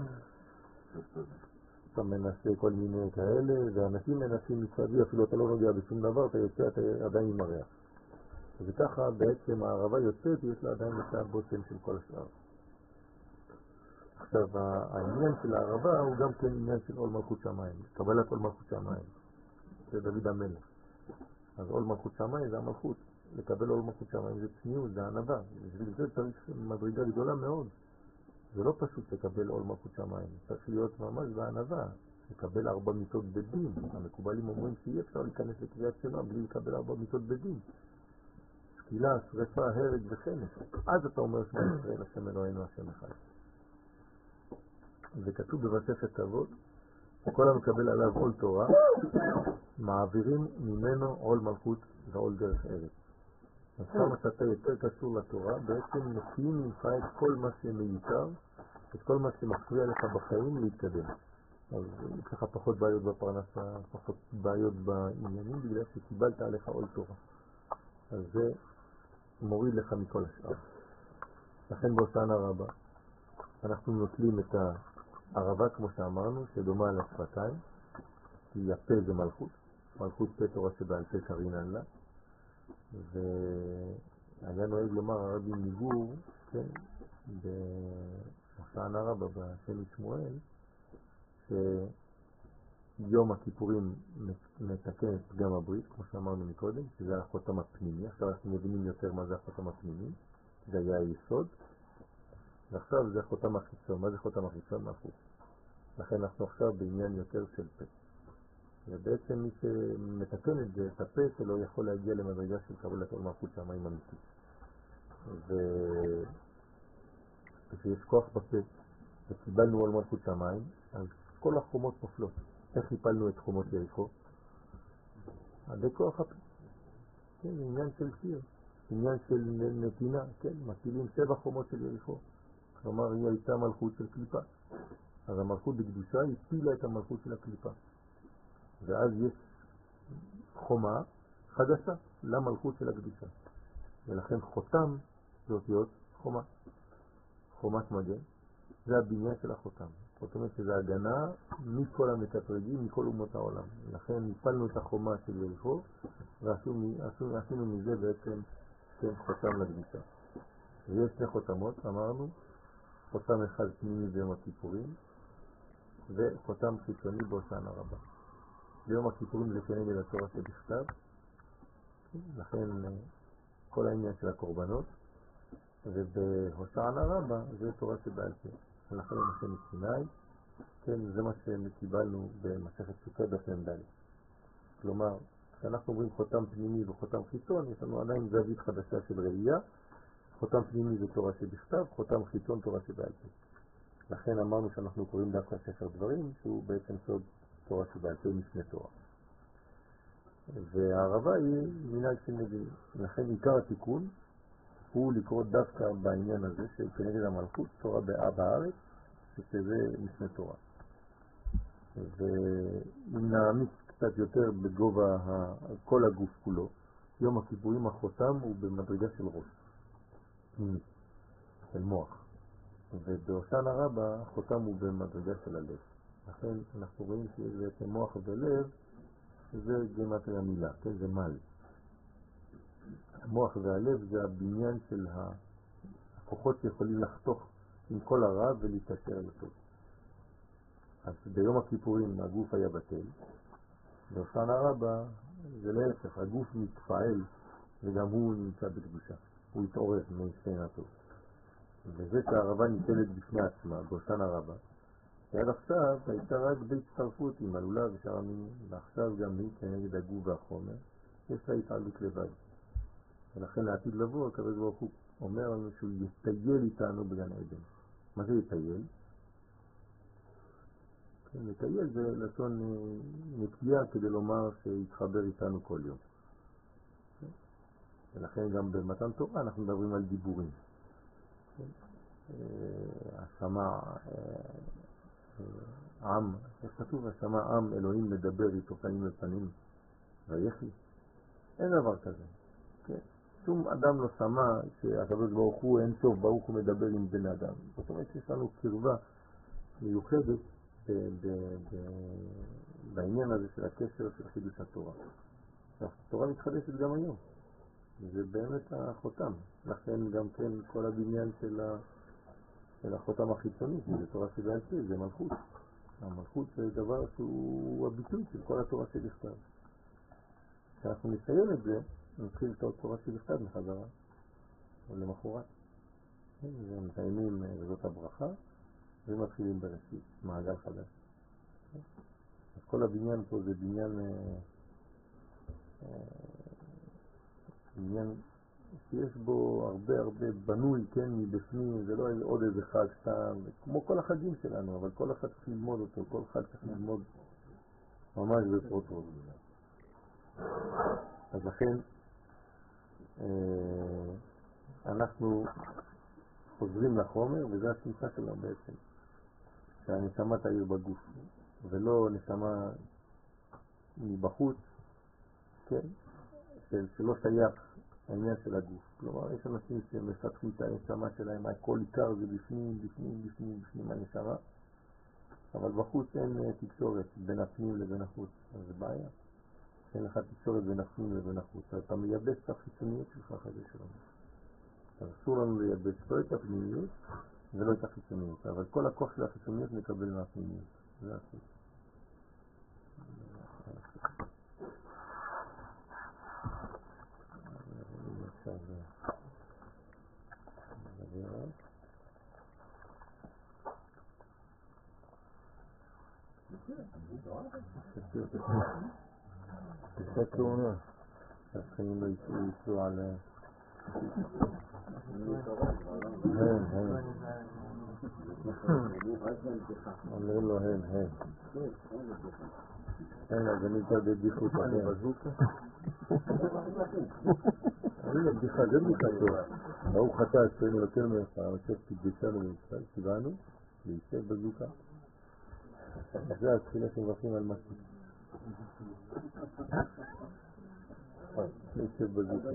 Speaker 2: אתה מנסה כל מיני כאלה, ואנשים מנסים מצדי, אפילו אתה לא נוגע בשום דבר, אתה יוצא, אתה עדיין עם הריח. וככה בעצם הערבה יוצאת, יש לה עדיין את הבושם של כל השאר. עכשיו, העניין של הערבה הוא גם כן עניין של עול מלכות שמיים, קבלת עול מלכות שמיים. זה דוד המלך. אז עול מלכות שמיים זה המלכות. לקבל עול מלכות שמיים זה צניעות, זה ענווה. בשביל זה צריך מדרגה גדולה מאוד. זה לא פשוט לקבל עול מלכות שמיים. צריך להיות ממש בענווה. לקבל ארבע מיטות בדין. המקובלים אומרים שאי אפשר להיכנס לקריאת שמע בלי לקבל ארבע מיטות בדין. שקילה, שריפה, הרג וחנש. אז אתה אומר שמע ישראל, השם אלוהינו, השם אחד. וכתוב במסכת אבות, כל המקבל עליו עול תורה, מעבירים ממנו עול מלכות ועול דרך ארץ. אז כמה שאתה יותר קשור לתורה, בעצם מוציאים ממך את כל מה שמיותר, את כל מה שמפריע לך בחיים להתקדם. אז יש לך פחות בעיות בפרנסה, פחות בעיות בעניינים, בגלל שקיבלת עליך עול תורה. אז זה מוריד לך מכל השאר. לכן בהושענא רבה אנחנו נוטלים את הערבה, כמו שאמרנו, שדומה לשפתיים, כי הפה זה מלכות, מלכות פה תורה שבעל פה קרינן לה, והיה נוהג לומר הרבי מגור, כן, בהושענא רבה בשם שמואל, שיום הכיפורים מתקן את פגם הברית, כמו שאמרנו מקודם, שזה החותם הפנימי. עכשיו אנחנו מבינים יותר מה זה החותם הפנימי, זה היה היסוד, ועכשיו זה החותם החיצון. מה זה חותם החיצון? מלכות. לכן אנחנו עכשיו בעניין יותר של פה. ובעצם מי שמתקן את זה, את הפה שלו, יכול להגיע למדרגה של קבלת עול מלכות שמיים אמיתי. וכשיש כוח בפה, וקיבלנו עול מלכות שמיים, אז כל החומות נופלות. איך הפלנו את חומות יריחו? עד כוח הפה. כן, עניין של שיר, עניין של נתינה, כן, מפילים שבע חומות של יריחו. כלומר, היא הייתה מלכות של קליפה. אז המלכות בקדושה הפילה את המלכות של הקליפה. ואז יש חומה חדשה למלכות של הקדושה. ולכן חותם זה אותיות חומה. חומת מגן. זה הבניין של החותם. זאת אומרת שזה הגנה מכל המקטרגים, מכל אומות העולם. לכן ניפלנו את החומה של יריחו, ועשינו מזה בעצם כן, חותם לקדושה. ויש שני חותמות, אמרנו, חותם אחד פנימי ביום הכיפורים, וחותם חיצוני בהושענא רבה. ביום הכיפורים זה כנגד התורה שבכתב, לכן כל העניין של הקורבנות, ובהושענא רבה זה תורה שבעל פה. ולכן משה מסיני, כן, זה מה שקיבלנו במסכת סוכה דף מ"ד. כלומר, כשאנחנו אומרים חותם פנימי וחותם חיצון, יש לנו עדיין זווית חדשה של ראייה. חותם פנימי זה תורה שבכתב, חותם חיצון תורה שבעל פה. לכן אמרנו שאנחנו קוראים דווקא ספר דברים, שהוא בעצם סוד תורה שבעל פה משנה תורה. והערבה היא מנהג של נביאים. לכן עיקר התיקון הוא לקרוא דווקא בעניין הזה של כנגד המלכות, תורה בארץ, שזה משנה תורה. ואם נעמיק קצת יותר בגובה כל הגוף כולו, יום הכיפורים החותם הוא במדרגה של ראש, פנימי, של מוח. ובהושענא רבה החותם הוא במדרגה של הלב. לכן אנחנו רואים שזה מוח ולב, שזה גמטריה מילה, כן, זה מל. המוח והלב זה הבניין של הכוחות שיכולים לחתוך עם כל הרע ולהתקשר לטוב. אז ביום הכיפורים הגוף היה בטל, בהושענא רבה זה להפך, הגוף מתפעל וגם הוא נמצא בקדושה, הוא התעורר משכינתו. וזה שהערבה ניתנת בפני עצמה בהושענא רבה, שעד עכשיו הייתה רק בהצטרפות עם הלולה ושאר המינים, ועכשיו גם היא כנגד הגוף והחומר, יש לה התעלות לבד. ולכן לעתיד לבוא, הקדוש ברוך הוא אומר לנו שהוא יטייל איתנו בגן עדן. מה זה יטייל? כן, לטייל זה לשון נקייה כדי לומר שיתחבר איתנו כל יום. כן? ולכן גם במתן תורה אנחנו מדברים על דיבורים. כן? השמע עם, איך כתוב? השמע עם אלוהים מדבר איתו פנים לפנים ויחי. אין דבר כזה. כן? שום אדם לא שמע שהקדוש ברוך הוא אין סוף, ברוך הוא מדבר עם בן אדם. זאת אומרת שיש לנו קרבה מיוחדת ב- ב- ב- בעניין הזה של הקשר של חידוש התורה. התורה מתחדשת גם היום. זה באמת החותם. לכן גם כן כל הבניין של, ה- של החותם החיצוני, זה תורה שבעל פה, זה מלכות. המלכות זה דבר שהוא הביטוי של כל התורה שבכתב. כשאנחנו נסיים את זה, נתחיל את התורה שבכתב מחזרה, או למחרת. ומסיימים זאת הברכה, ומתחילים בראשית, מעגל חדש. אז כל הבניין פה זה בניין, בניין שיש בו הרבה הרבה בנוי, כן, מבפנים, זה לא עוד איזה חג סתם, כמו כל החגים שלנו, אבל כל אחד צריך ללמוד אותו, כל חג צריך ללמוד ממש בפרוטרוט. אז לכן, אנחנו חוזרים לחומר, וזה השמחה שלנו בעצם, שהנשמה תאיר בגוף. ולא נשמה מבחוץ, כן, של, שלא שייך העניין של הגוף. כלומר, יש אנשים שמפתחים את הנשמה שלהם, הכל עיקר זה בפנים, בפנים, בפנים, בפנים הנשמה, אבל בחוץ אין תקשורת בין הפנים לבין החוץ, אז זה בעיה. אין לך תקשורת בין הפנים לבין החוץ, אתה מייבש את החיצוניות שלך חזה שלנו. אז אסור לנו לייבש לא את הפנימיות ולא את החיצוניות, אבל כל הכוח של החיצוניות מקבל מהפנימיות. זה הסוף. תסתכלו עונה, שהחיים לא יצאו על... הן, הן. אומר לו הן, הן. הן, אז אני כבר בבדיחו את הן. אני בבדיחה, זה בדיחה טוב. ברוך אתה אצלנו יותר מאחר, יושב תקדשנו בישראל, ציוונו, להישב בזוקה. זה התחילה שמברכים על משהו. להישב בזוקה.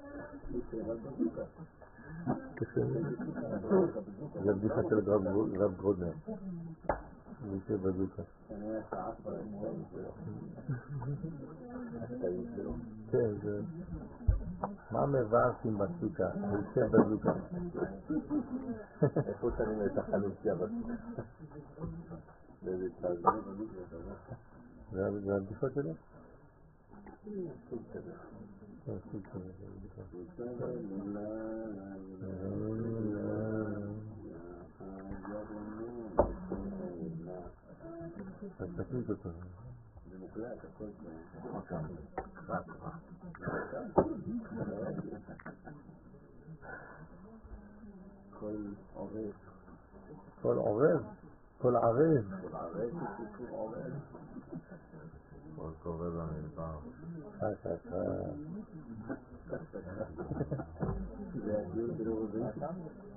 Speaker 2: זה בדיחה של רב גרודנר. להישב בזוקה. כן, זה... מה מברכים בזוקה? להישב בזוקה.
Speaker 3: איפה שמים את החלוציה בזוקה?
Speaker 2: זה הבדיחות שלו?
Speaker 3: סוג כזה.
Speaker 2: סוג כזה, זה הבדיחות. אז תקליט אותו.
Speaker 3: זה מוקלט, הכל זה. כל עורב.
Speaker 2: כל עורב? כל ערב.
Speaker 3: כל ערב זה סיפור עורב.
Speaker 1: כל קורא במדבר.
Speaker 2: חשכה.
Speaker 3: זה הדיון של עורבים שם?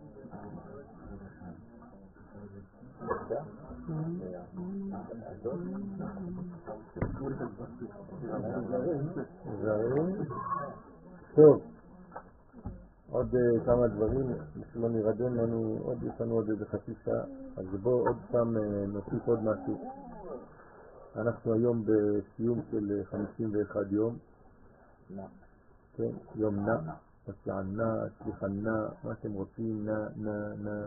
Speaker 2: זרים. טוב. עוד כמה דברים, שלא נרדם לנו, עוד יש לנו עוד איזה חצי שעה, אז בואו עוד פעם נוסיף עוד משהו. אנחנו היום בסיום של חמישים ואחד יום. כן, יום נע, מציע נע, סליחה נע, מה שאתם רוצים, נע, נע, נע.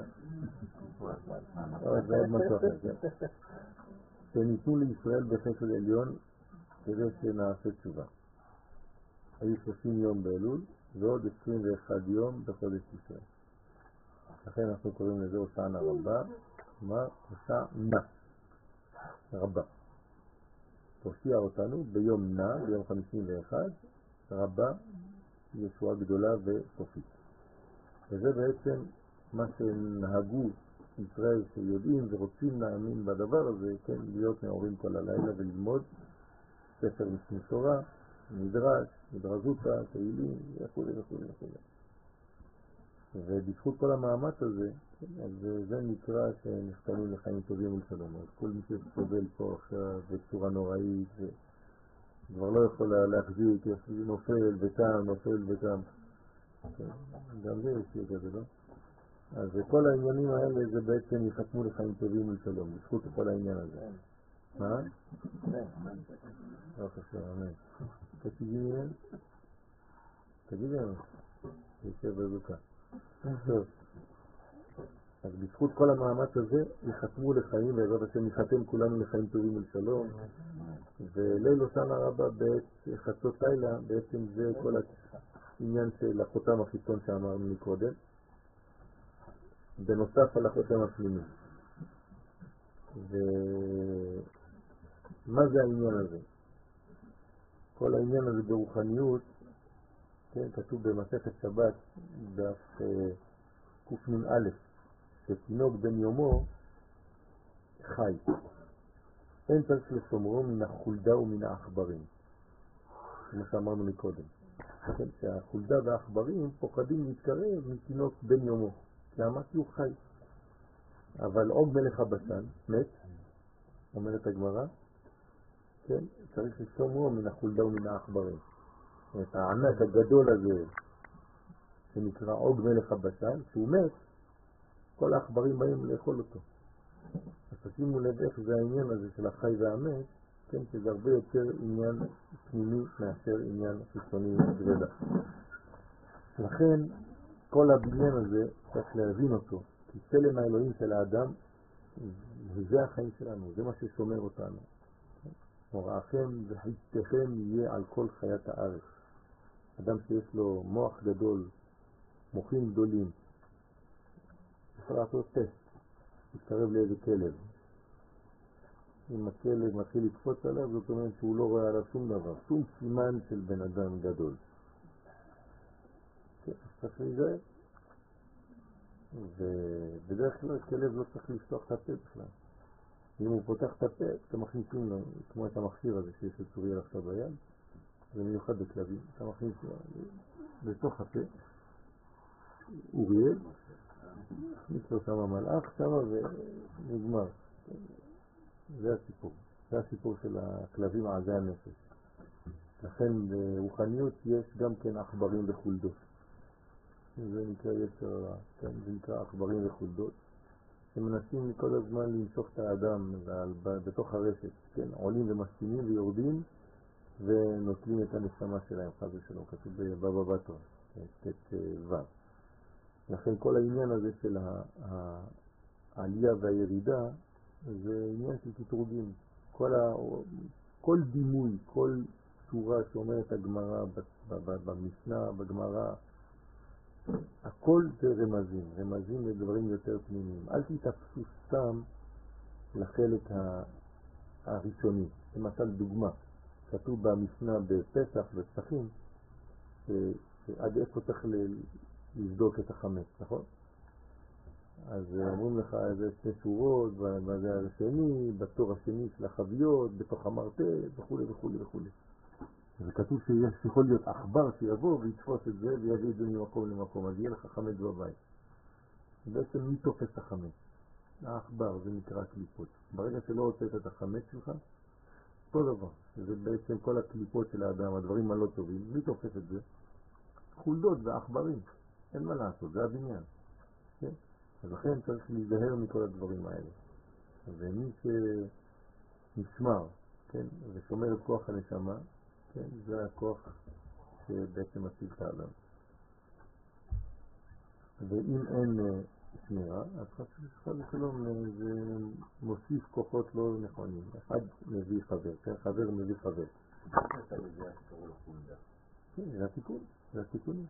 Speaker 2: זה עוד משהו אחר, כן. שניתנו לישראל בחסד עליון כדי שנעשה תשובה. היו שלושים יום באלול ועוד עשרים ואחד יום בחודש תשרי. לכן אנחנו קוראים לזה הושענא רבה, כלומר הושענא רבה. תושיע אותנו ביום נע, ביום חמישים ואחד, רבה, ישועה גדולה וסופית. וזה בעצם מה שנהגו ישראל שיודעים ורוצים להאמין בדבר הזה, כן, להיות נאורים כל הלילה וללמוד ספר משנה תורה, מדרש, מדרזותה, תהילים וכו' וכו' וכו'. ובזכות כל המאמץ הזה, אז זה נקרא שנחתנו לחיים טובים ולשלום. אז כל מי שסובל פה עכשיו בצורה נוראית וכבר לא יכול להחזיק, נופל וקם, נופל וקם. גם זה יש לי כזה, לא? אז כל העניינים האלה זה בעצם יחתמו לחיים טובים ולשלום, בזכות כל העניין הזה. מה? לא חשוב, אמן. תגידי מהם? תגידי מהם. יושב בזוקה. טוב. אז בזכות כל המאמץ הזה יחתמו לחיים, בעזרת השם יחתם כולנו לחיים טובים ולשלום. וליל הושענא רבה בעת חצות לילה, בעצם זה כל העניין של החותם החיצון שאמרנו מקודם, בנוסף על החותם הפנימי. ומה זה העניין הזה? כל העניין הזה ברוחניות, כן, כתוב במסכת שבת דף קנ"א, שתינוק בן יומו חי. אין צריך לשומרו מן החולדה ומן העכברים, כמו שאמרנו מקודם. כן, שהחולדה והעכברים פוחדים להתקרב מתינוק בן יומו. למה? כי הוא חי. אבל עוג מלך הבשן מת, אומרת הגמרא, כן, צריך לשמוע מן החולדה ומן העכברים. את הענק הגדול הזה, שנקרא עוג מלך הבשן, שהוא מת, כל העכברים באים לאכול אותו. אז תשימו לב איך זה העניין הזה של החי והמת, כן, שזה הרבה יותר עניין פנימי מאשר עניין חיצוני גרדה. לכן כל הבניין הזה צריך להבין אותו, כי צלם האלוהים של האדם, וזה החיים שלנו, זה מה ששומר אותנו. מוראכם וחיתכם יהיה על כל חיית הארץ. אדם שיש לו מוח גדול, מוחים גדולים, יכול לעשות טסט, להתקרב לאיזה כלב. אם הכלב מתחיל לקפוץ עליו, זאת אומרת שהוא לא רואה עליו שום דבר, שום סימן של בן אדם גדול. כן, צריך להיזהר. ובדרך כלל כלב לא צריך לפתוח את הפה בכלל. אם הוא פותח את הפה, אתם מכניסים לו, כמו את המכשיר הזה שיש את צוריאל עכשיו ביד, זה מיוחד בכלבים, אתה מכניס לו בתוך הפה, אוריאל, מכניס לו שם מלאך שם ונגמר. זה הסיפור, זה הסיפור של הכלבים עזי הנפש. לכן ברוחניות יש גם כן עכברים וחולדות. זה נקרא יצר, כן, זה נקרא עכברים וחולדות, שמנסים כל הזמן למשוך את האדם בתוך הרשת, כן, עולים ומשתינים ויורדים ונוטלים את הנשמה שלהם, חס ושלום, כתוב בבבא בתרא, ט' ו'. לכן כל העניין הזה של העלייה והירידה זה עניין של קטרוגים. כל, ה... כל דימוי, כל צורה שאומרת הגמרא במשנה, בגמרא, הכל זה רמזים, רמזים לדברים יותר פנימיים. אל תתאפסו סתם לחלק הראשוני. למשל דוגמה, כתוב במשנה בפסח ופסחים, שעד איפה צריך לבדוק את החמץ, נכון? אז אומרים לך איזה שני שורות, בזה השני, בתור השני של החביות, בתוך המרתף, וכו' וכו' וכו'. וכתוב שיש יכול להיות עכבר שיבוא ויתפוס את זה ויביא את זה ממקום למקום, אז יהיה לך חמץ בבית. בעצם מי תופס החמץ? העכבר, זה נקרא קליפות. ברגע שלא הוצאת את החמץ שלך, אותו דבר. זה בעצם כל הקליפות של האדם, הדברים הלא טובים. מי תופס את זה? חולדות ועכברים. אין מה לעשות, זה הבניין. כן? אז לכן צריך להיזהר מכל הדברים האלה. ומי שנשמר, כן, ושומר את כוח הנשמה, כן, זה הכוח שבעצם מציל את האדם. ואם אין שמירה, אז חס ושלום זה מוסיף כוחות לא נכונים. אחד מביא חבר, כן, חבר מביא חבר.
Speaker 3: אתה יודע שקראו לחולדה.
Speaker 2: כן, זה התיקון, זה התיקונים.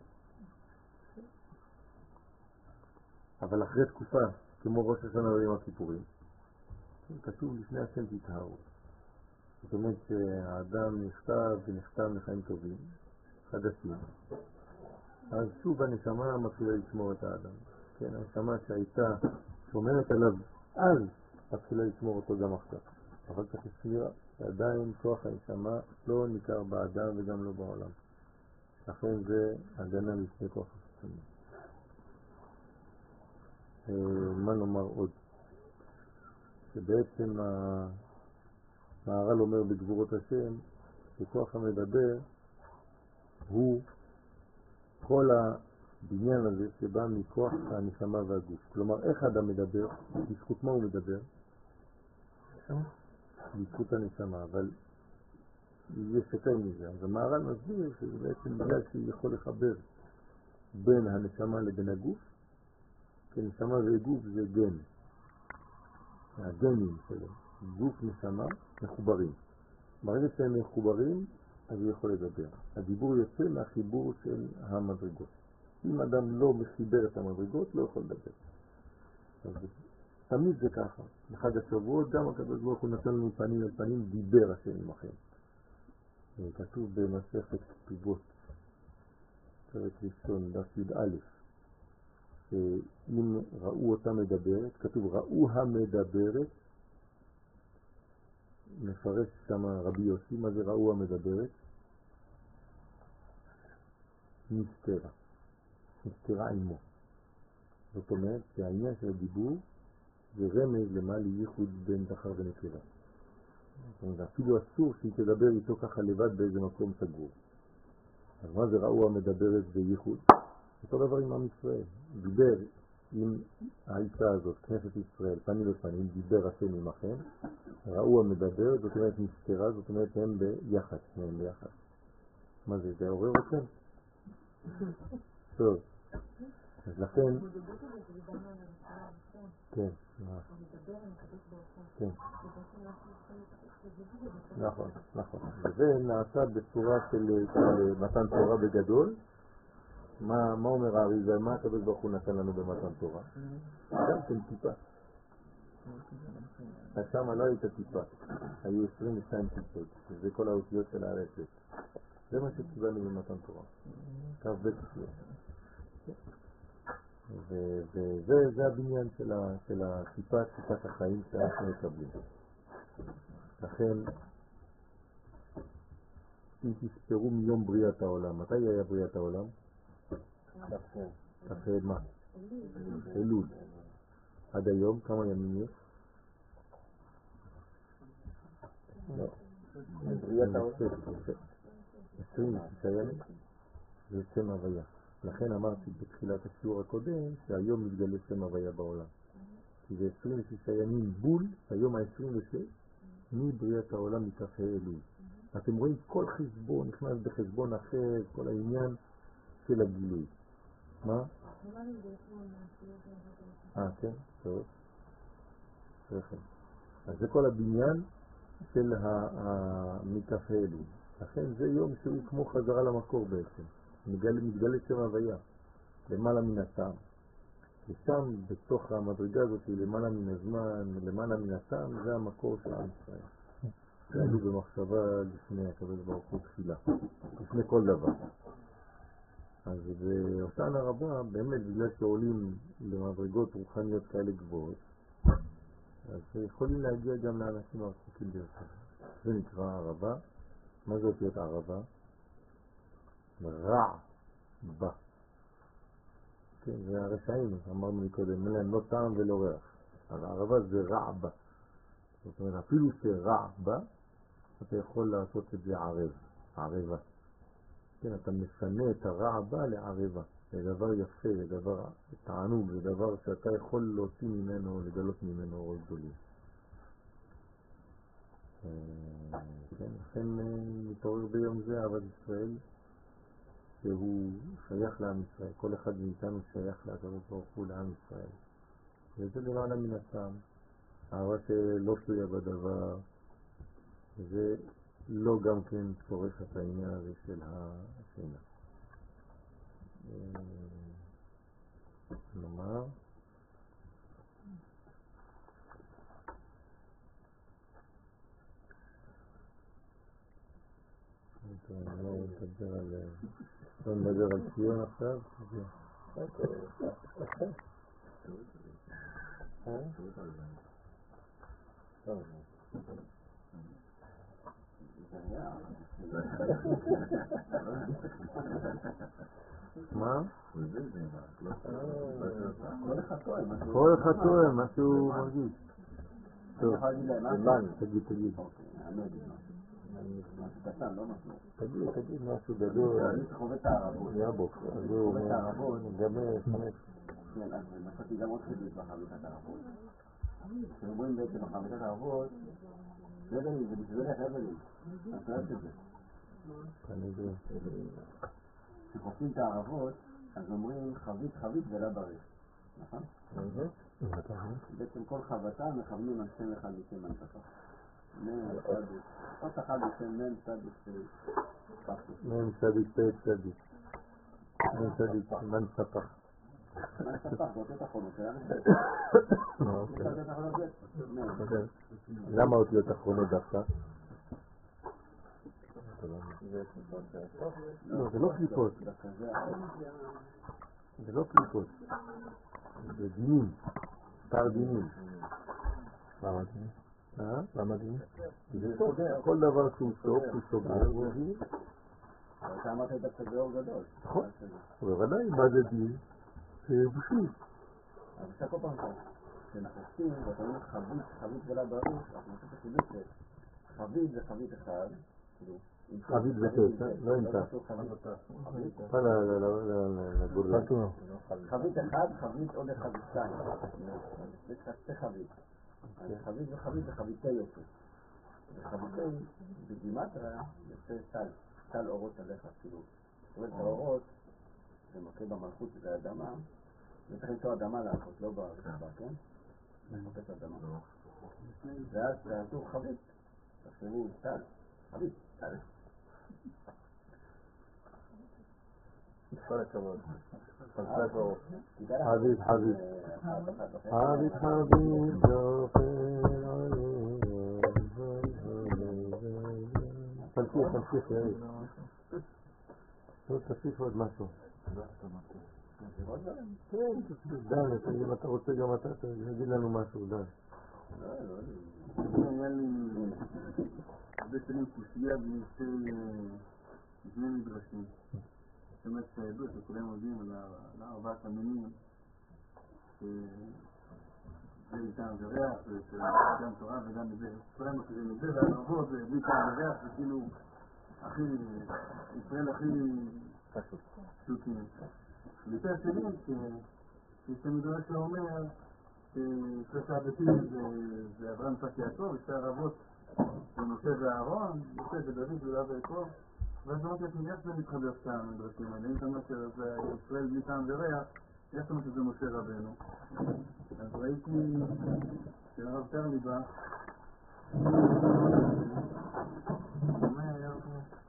Speaker 2: אבל אחרי תקופה, כמו ראש השנה ויום הכיפורים, כתוב לפני השם תתהרו. זאת אומרת שהאדם נכתב ונחתם לחיים טובים, חדשים. אז שוב הנשמה מתחילה לשמור את האדם. כן, הנשמה שהייתה שומרת עליו, אז מתחילה לשמור אותו גם עכשיו. אחר כך יש סבירה, שעדיין כוח הנשמה לא ניכר באדם וגם לא בעולם. לכן זה הגנה לפני כוח החיצוני. מה נאמר עוד? שבעצם המהר"ל אומר בגבורות השם שכוח המדבר הוא כל הבניין הזה שבא מכוח הנשמה והגוף. כלומר, איך האדם מדבר? בזכות מה הוא מדבר? בזכות הנשמה, אבל יש יותר מזה. אז המהר"ל מסביר שזה בעצם בגלל שהוא יכול לחבר בין הנשמה לבין הגוף, כי נשמה וגוף זה גן. הגנים שלו, גוף נשמה, מחוברים. ברגע שהם מחוברים, אז הוא יכול לדבר. הדיבור יוצא מהחיבור של המדרגות. אם אדם לא מחיבר את המדרגות, לא יכול לדבר. אז תמיד זה ככה. בחג השבועות גם הקדוש ברוך הוא נתן לנו פנים על פנים, דיבר השם עמכם. כתוב במסכת כתובות, פרק ראשון, דף י"א, שאם ראו אותה מדברת, כתוב ראו המדברת, מפרש שם רבי יוסי, מה זה ראו המדברת? נסתרה, נסתרה עמו. זאת אומרת שהעניין של הדיבור זה רמז למה לייחוד בין זכר ונקבה. אפילו אסור שהיא תדבר איתו ככה לבד באיזה מקום סגור. אז מה זה ראו המדברת בייחוד? אותו דבר עם עם ישראל. דיבר עם האישה הזאת, כנסת ישראל, פנים לפנים, דיבר השם עמכם, ראו המדבר, זאת אומרת מסתרה, זאת אומרת הם ביחד, הם ביחד. מה זה? זה עורר אתכם? טוב. אז לכן... כן, כן. נכון, נכון. וזה נעשה בצורה של מתן תורה בגדול. מה, מה אומר האריזה? מה הקדוש ברוך הוא נתן לנו במתן תורה? גם כן טיפה. אז שם לא הייתה טיפה, היו עשרים ושתיים טיפות, וזה כל האותיות של הרצת. זה מה שקיבלנו במתן תורה. קו בית כפיות. וזה הבניין של הטיפה, טיפת החיים שאנחנו מקבלים. לכן, אם תספרו מיום בריאת העולם, מתי היה בריאת העולם? אחרי מה? אלול. עד היום כמה ימים יש? לא. בריאת העולם. עשרים ושישה ימים. זה שם הוויה. לכן אמרתי בתחילת השיעור הקודם שהיום מתגלה שם הוויה בעולם. כי זה עשרים ושישה ימים בול, היום ה-עשרים ושש, מבריאת העולם מתחי אלול. אתם רואים כל חשבון נכנס בחשבון אחר, כל העניין של הגילוי. מה? אה, כן, טוב. רחם. אז זה כל הבניין של המתחי אלול. לכן זה יום שהוא כמו חזרה למקור בעצם. מתגלה, מתגלה שם הוויה, למעלה מן הטעם. ושם, בתוך המדרגה הזאת, למעלה מן הזמן, למעלה מן הטעם, זה המקור של עם ישראל. שעלו במחשבה לפני הקדוש ברוך הוא תפילה, לפני כל דבר. אז באותן הרבה, באמת בגלל שעולים למדרגות רוחניות כאלה גבוהות, אז יכולים להגיע גם לאנשים הרחוקים ביותר. זה נקרא ערבה. מה זה אותיות ערבה? רע בה. כן, זה הרשעים, אמרנו מקודם, אין להם לא טעם ולא ריח. אז הערבה זה רע בה. זאת אומרת, אפילו שרע בה, אתה יכול לעשות את זה ערב, ערבה. כן, אתה משנה את הרע בה לערבה. זה דבר יפה, זה דבר תענוג, זה דבר שאתה יכול להוציא ממנו, לגלות ממנו אורות גדולים. כן, לכן מתעורר ביום זה אהבת ישראל, שהוא שייך לעם ישראל. כל אחד מאיתנו שייך לקדוש ברוך הוא לעם ישראל. וזה למעלה מן הטעם. אהבה שלא תלויה בדבר, זה לא גם כן צורך את העניין הזה של השינה. נאמר, אני לא מדבר על... לא מדבר על ציון עכשיו? מה? כל אחד טועה מה שהוא מרגיש. טוב, תגיד, תגיד. תגיד, תגיד משהו גדול.
Speaker 3: אני חווה את הערבות.
Speaker 2: יבוק, אז הוא
Speaker 3: חווה את הערבות.
Speaker 2: גמר, חמש.
Speaker 3: כן, אז מצאתי גם עוד חידוש בחוויית הערבות. כשאומרים בעצם בחוויית הערבות, זה יודע לי, זה בשביל איך אבל לי. אתה יודעת את זה.
Speaker 2: כנראה.
Speaker 3: כשחופים את הערבות, אז אומרים חבית חבית ולא בריא. נכון? בעצם כל חבטה מכוונים על שם אחד בשם הנצחה. מם צדיק. עוד אחד בשם מם צדיק פחד.
Speaker 2: מם צדיק פי צדיק. מם צדיק מנצפח.
Speaker 3: מנצפח, זה אותיות אחרונות.
Speaker 2: למה אותיות אחרונות דווקא? לא, זה לא קליפות. זה לא קליפות. זה דינים. סתר דינים. למה דינים? אה? למה דינים? זה סוף. כל דבר שהוא סוף, הוא סוגר, הוא דינים.
Speaker 3: אתה אמרת את הסגור גדול.
Speaker 2: נכון. בוודאי, מה זה דין? זה בושים.
Speaker 3: אבל זה כל פעם טוב. כשאנחנו עושים, ואתה אומר חבית, חבית ולא ברור, אנחנו עושים את החידוש שחבית זה חבית אחד, כאילו,
Speaker 2: חבית ותת, לא עם תת. לא, לא, לא, לא, לא,
Speaker 3: חבית אחד, חבית עוד אחד ושתיים. יש לך שתי חבית. אז חבית וחבית זה חביתי יוצא. וחביתי, בגימטריה, יוצא טל. טל אורות עליך, כאילו. זאת אומרת, האורות, זה מכה במלכות, זה האדמה. וצריך למצוא אדמה לעשות, לא ברחבה, כן? לחפש אדמה. ואז תעשו חבית. תחשבו, טל. חבית, טל.
Speaker 2: כל הכבוד.
Speaker 3: חביב,
Speaker 2: חביב. חביב, חביב, זופר עליו. תמשיך, תמשיך, יאיר. לא תוסיף עוד משהו. כן, דן, אם אתה רוצה גם אתה, תגיד לנו משהו, דן.
Speaker 1: היה לי הרבה שנים קושייה בני מדרשים. זאת אומרת שהעדות שכולם יודעים על ארבעת המינים שזה איתם וריח וגם תורה וגם בזה כולם מכירים את זה והערבות זה בלי טעם וריח זה כאילו הכי ישראל הכי פשוטים ויותר שני שיש המדרש שאומר ששלושה הבתים זה אברהם יצחק יעקב ושתי הערבות זה משה ואהרון משה ודוד ולאו ויעקב ואז אמרתי לעצמי, איך זה מתחבר סתם המדרשים האלה? אם אתה אומר שזה ישראל בלי טעם וריח, איך אתה אומר שזה משה רבנו? אז ראיתי שהרב קרליבך אומר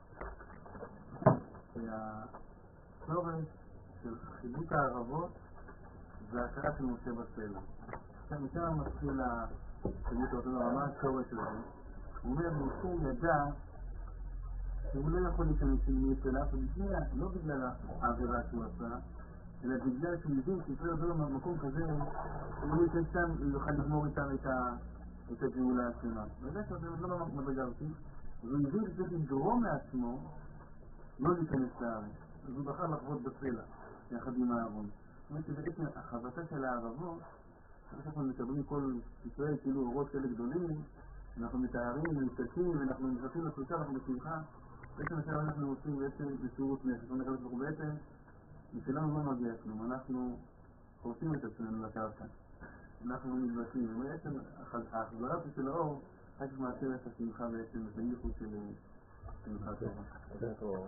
Speaker 1: שהשורש של חיבוק הערבות זה ההכרה של משה בסלע. עכשיו משם מתחיל החיבוק אותו דבר, מה השורש הזה? הוא אומר, משה ידע שהוא לא יכול להיכנס עם אליו ובשנייה, לא בגלל העבירה שהוא עשה, אלא בגלל שהוא מבין שישראל עובר במקום כזה, הוא לא ייכנס שם, הוא יוכל לגמור איתם את הגאולה השלמה. וזה שזה לא מדרגה אותי, והוא הבין שצריך לגרום מעצמו לא להיכנס לארץ. אז הוא בחר לחוות בסלע, יחד עם הארון. זאת אומרת שבעצם החבטה של הערבות, אנחנו מקבלים כל ישראל כאילו אורות כאלה גדולים, אנחנו מתארים, מתקשים, ואנחנו נכנסים לפרישה, אנחנו בשמחה. בעצם עכשיו אנחנו עושים בעצם בשירות נפש, אנחנו בעצם, משלנו לא מגיע כלום, אנחנו חורשים את עצמנו לקרקע, אנחנו מתבטאים, ובעצם ההחזרה של האור, רק מעצר את השמחה בעצם, את הייחוד של שמחה טובה.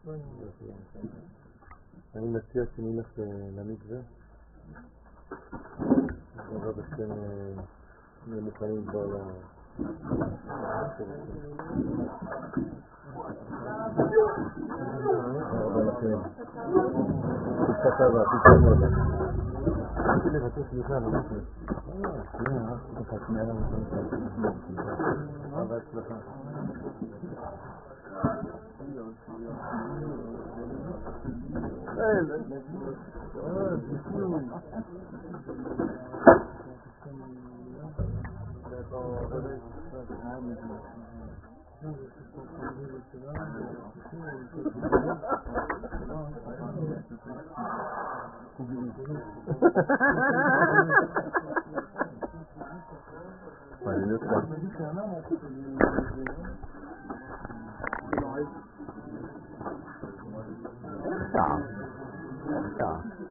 Speaker 2: אני מציע שנלך למקווה, בעזרת השם נהיה מוכנים כבר ל... רבה לכם. תפתח הבא, תפתח הבא. רציתי לבטא סליחה, לא משהו. אה, שנייה, ככה שנייה לנו רבה הצלחה. אה, דיסוי. Vale,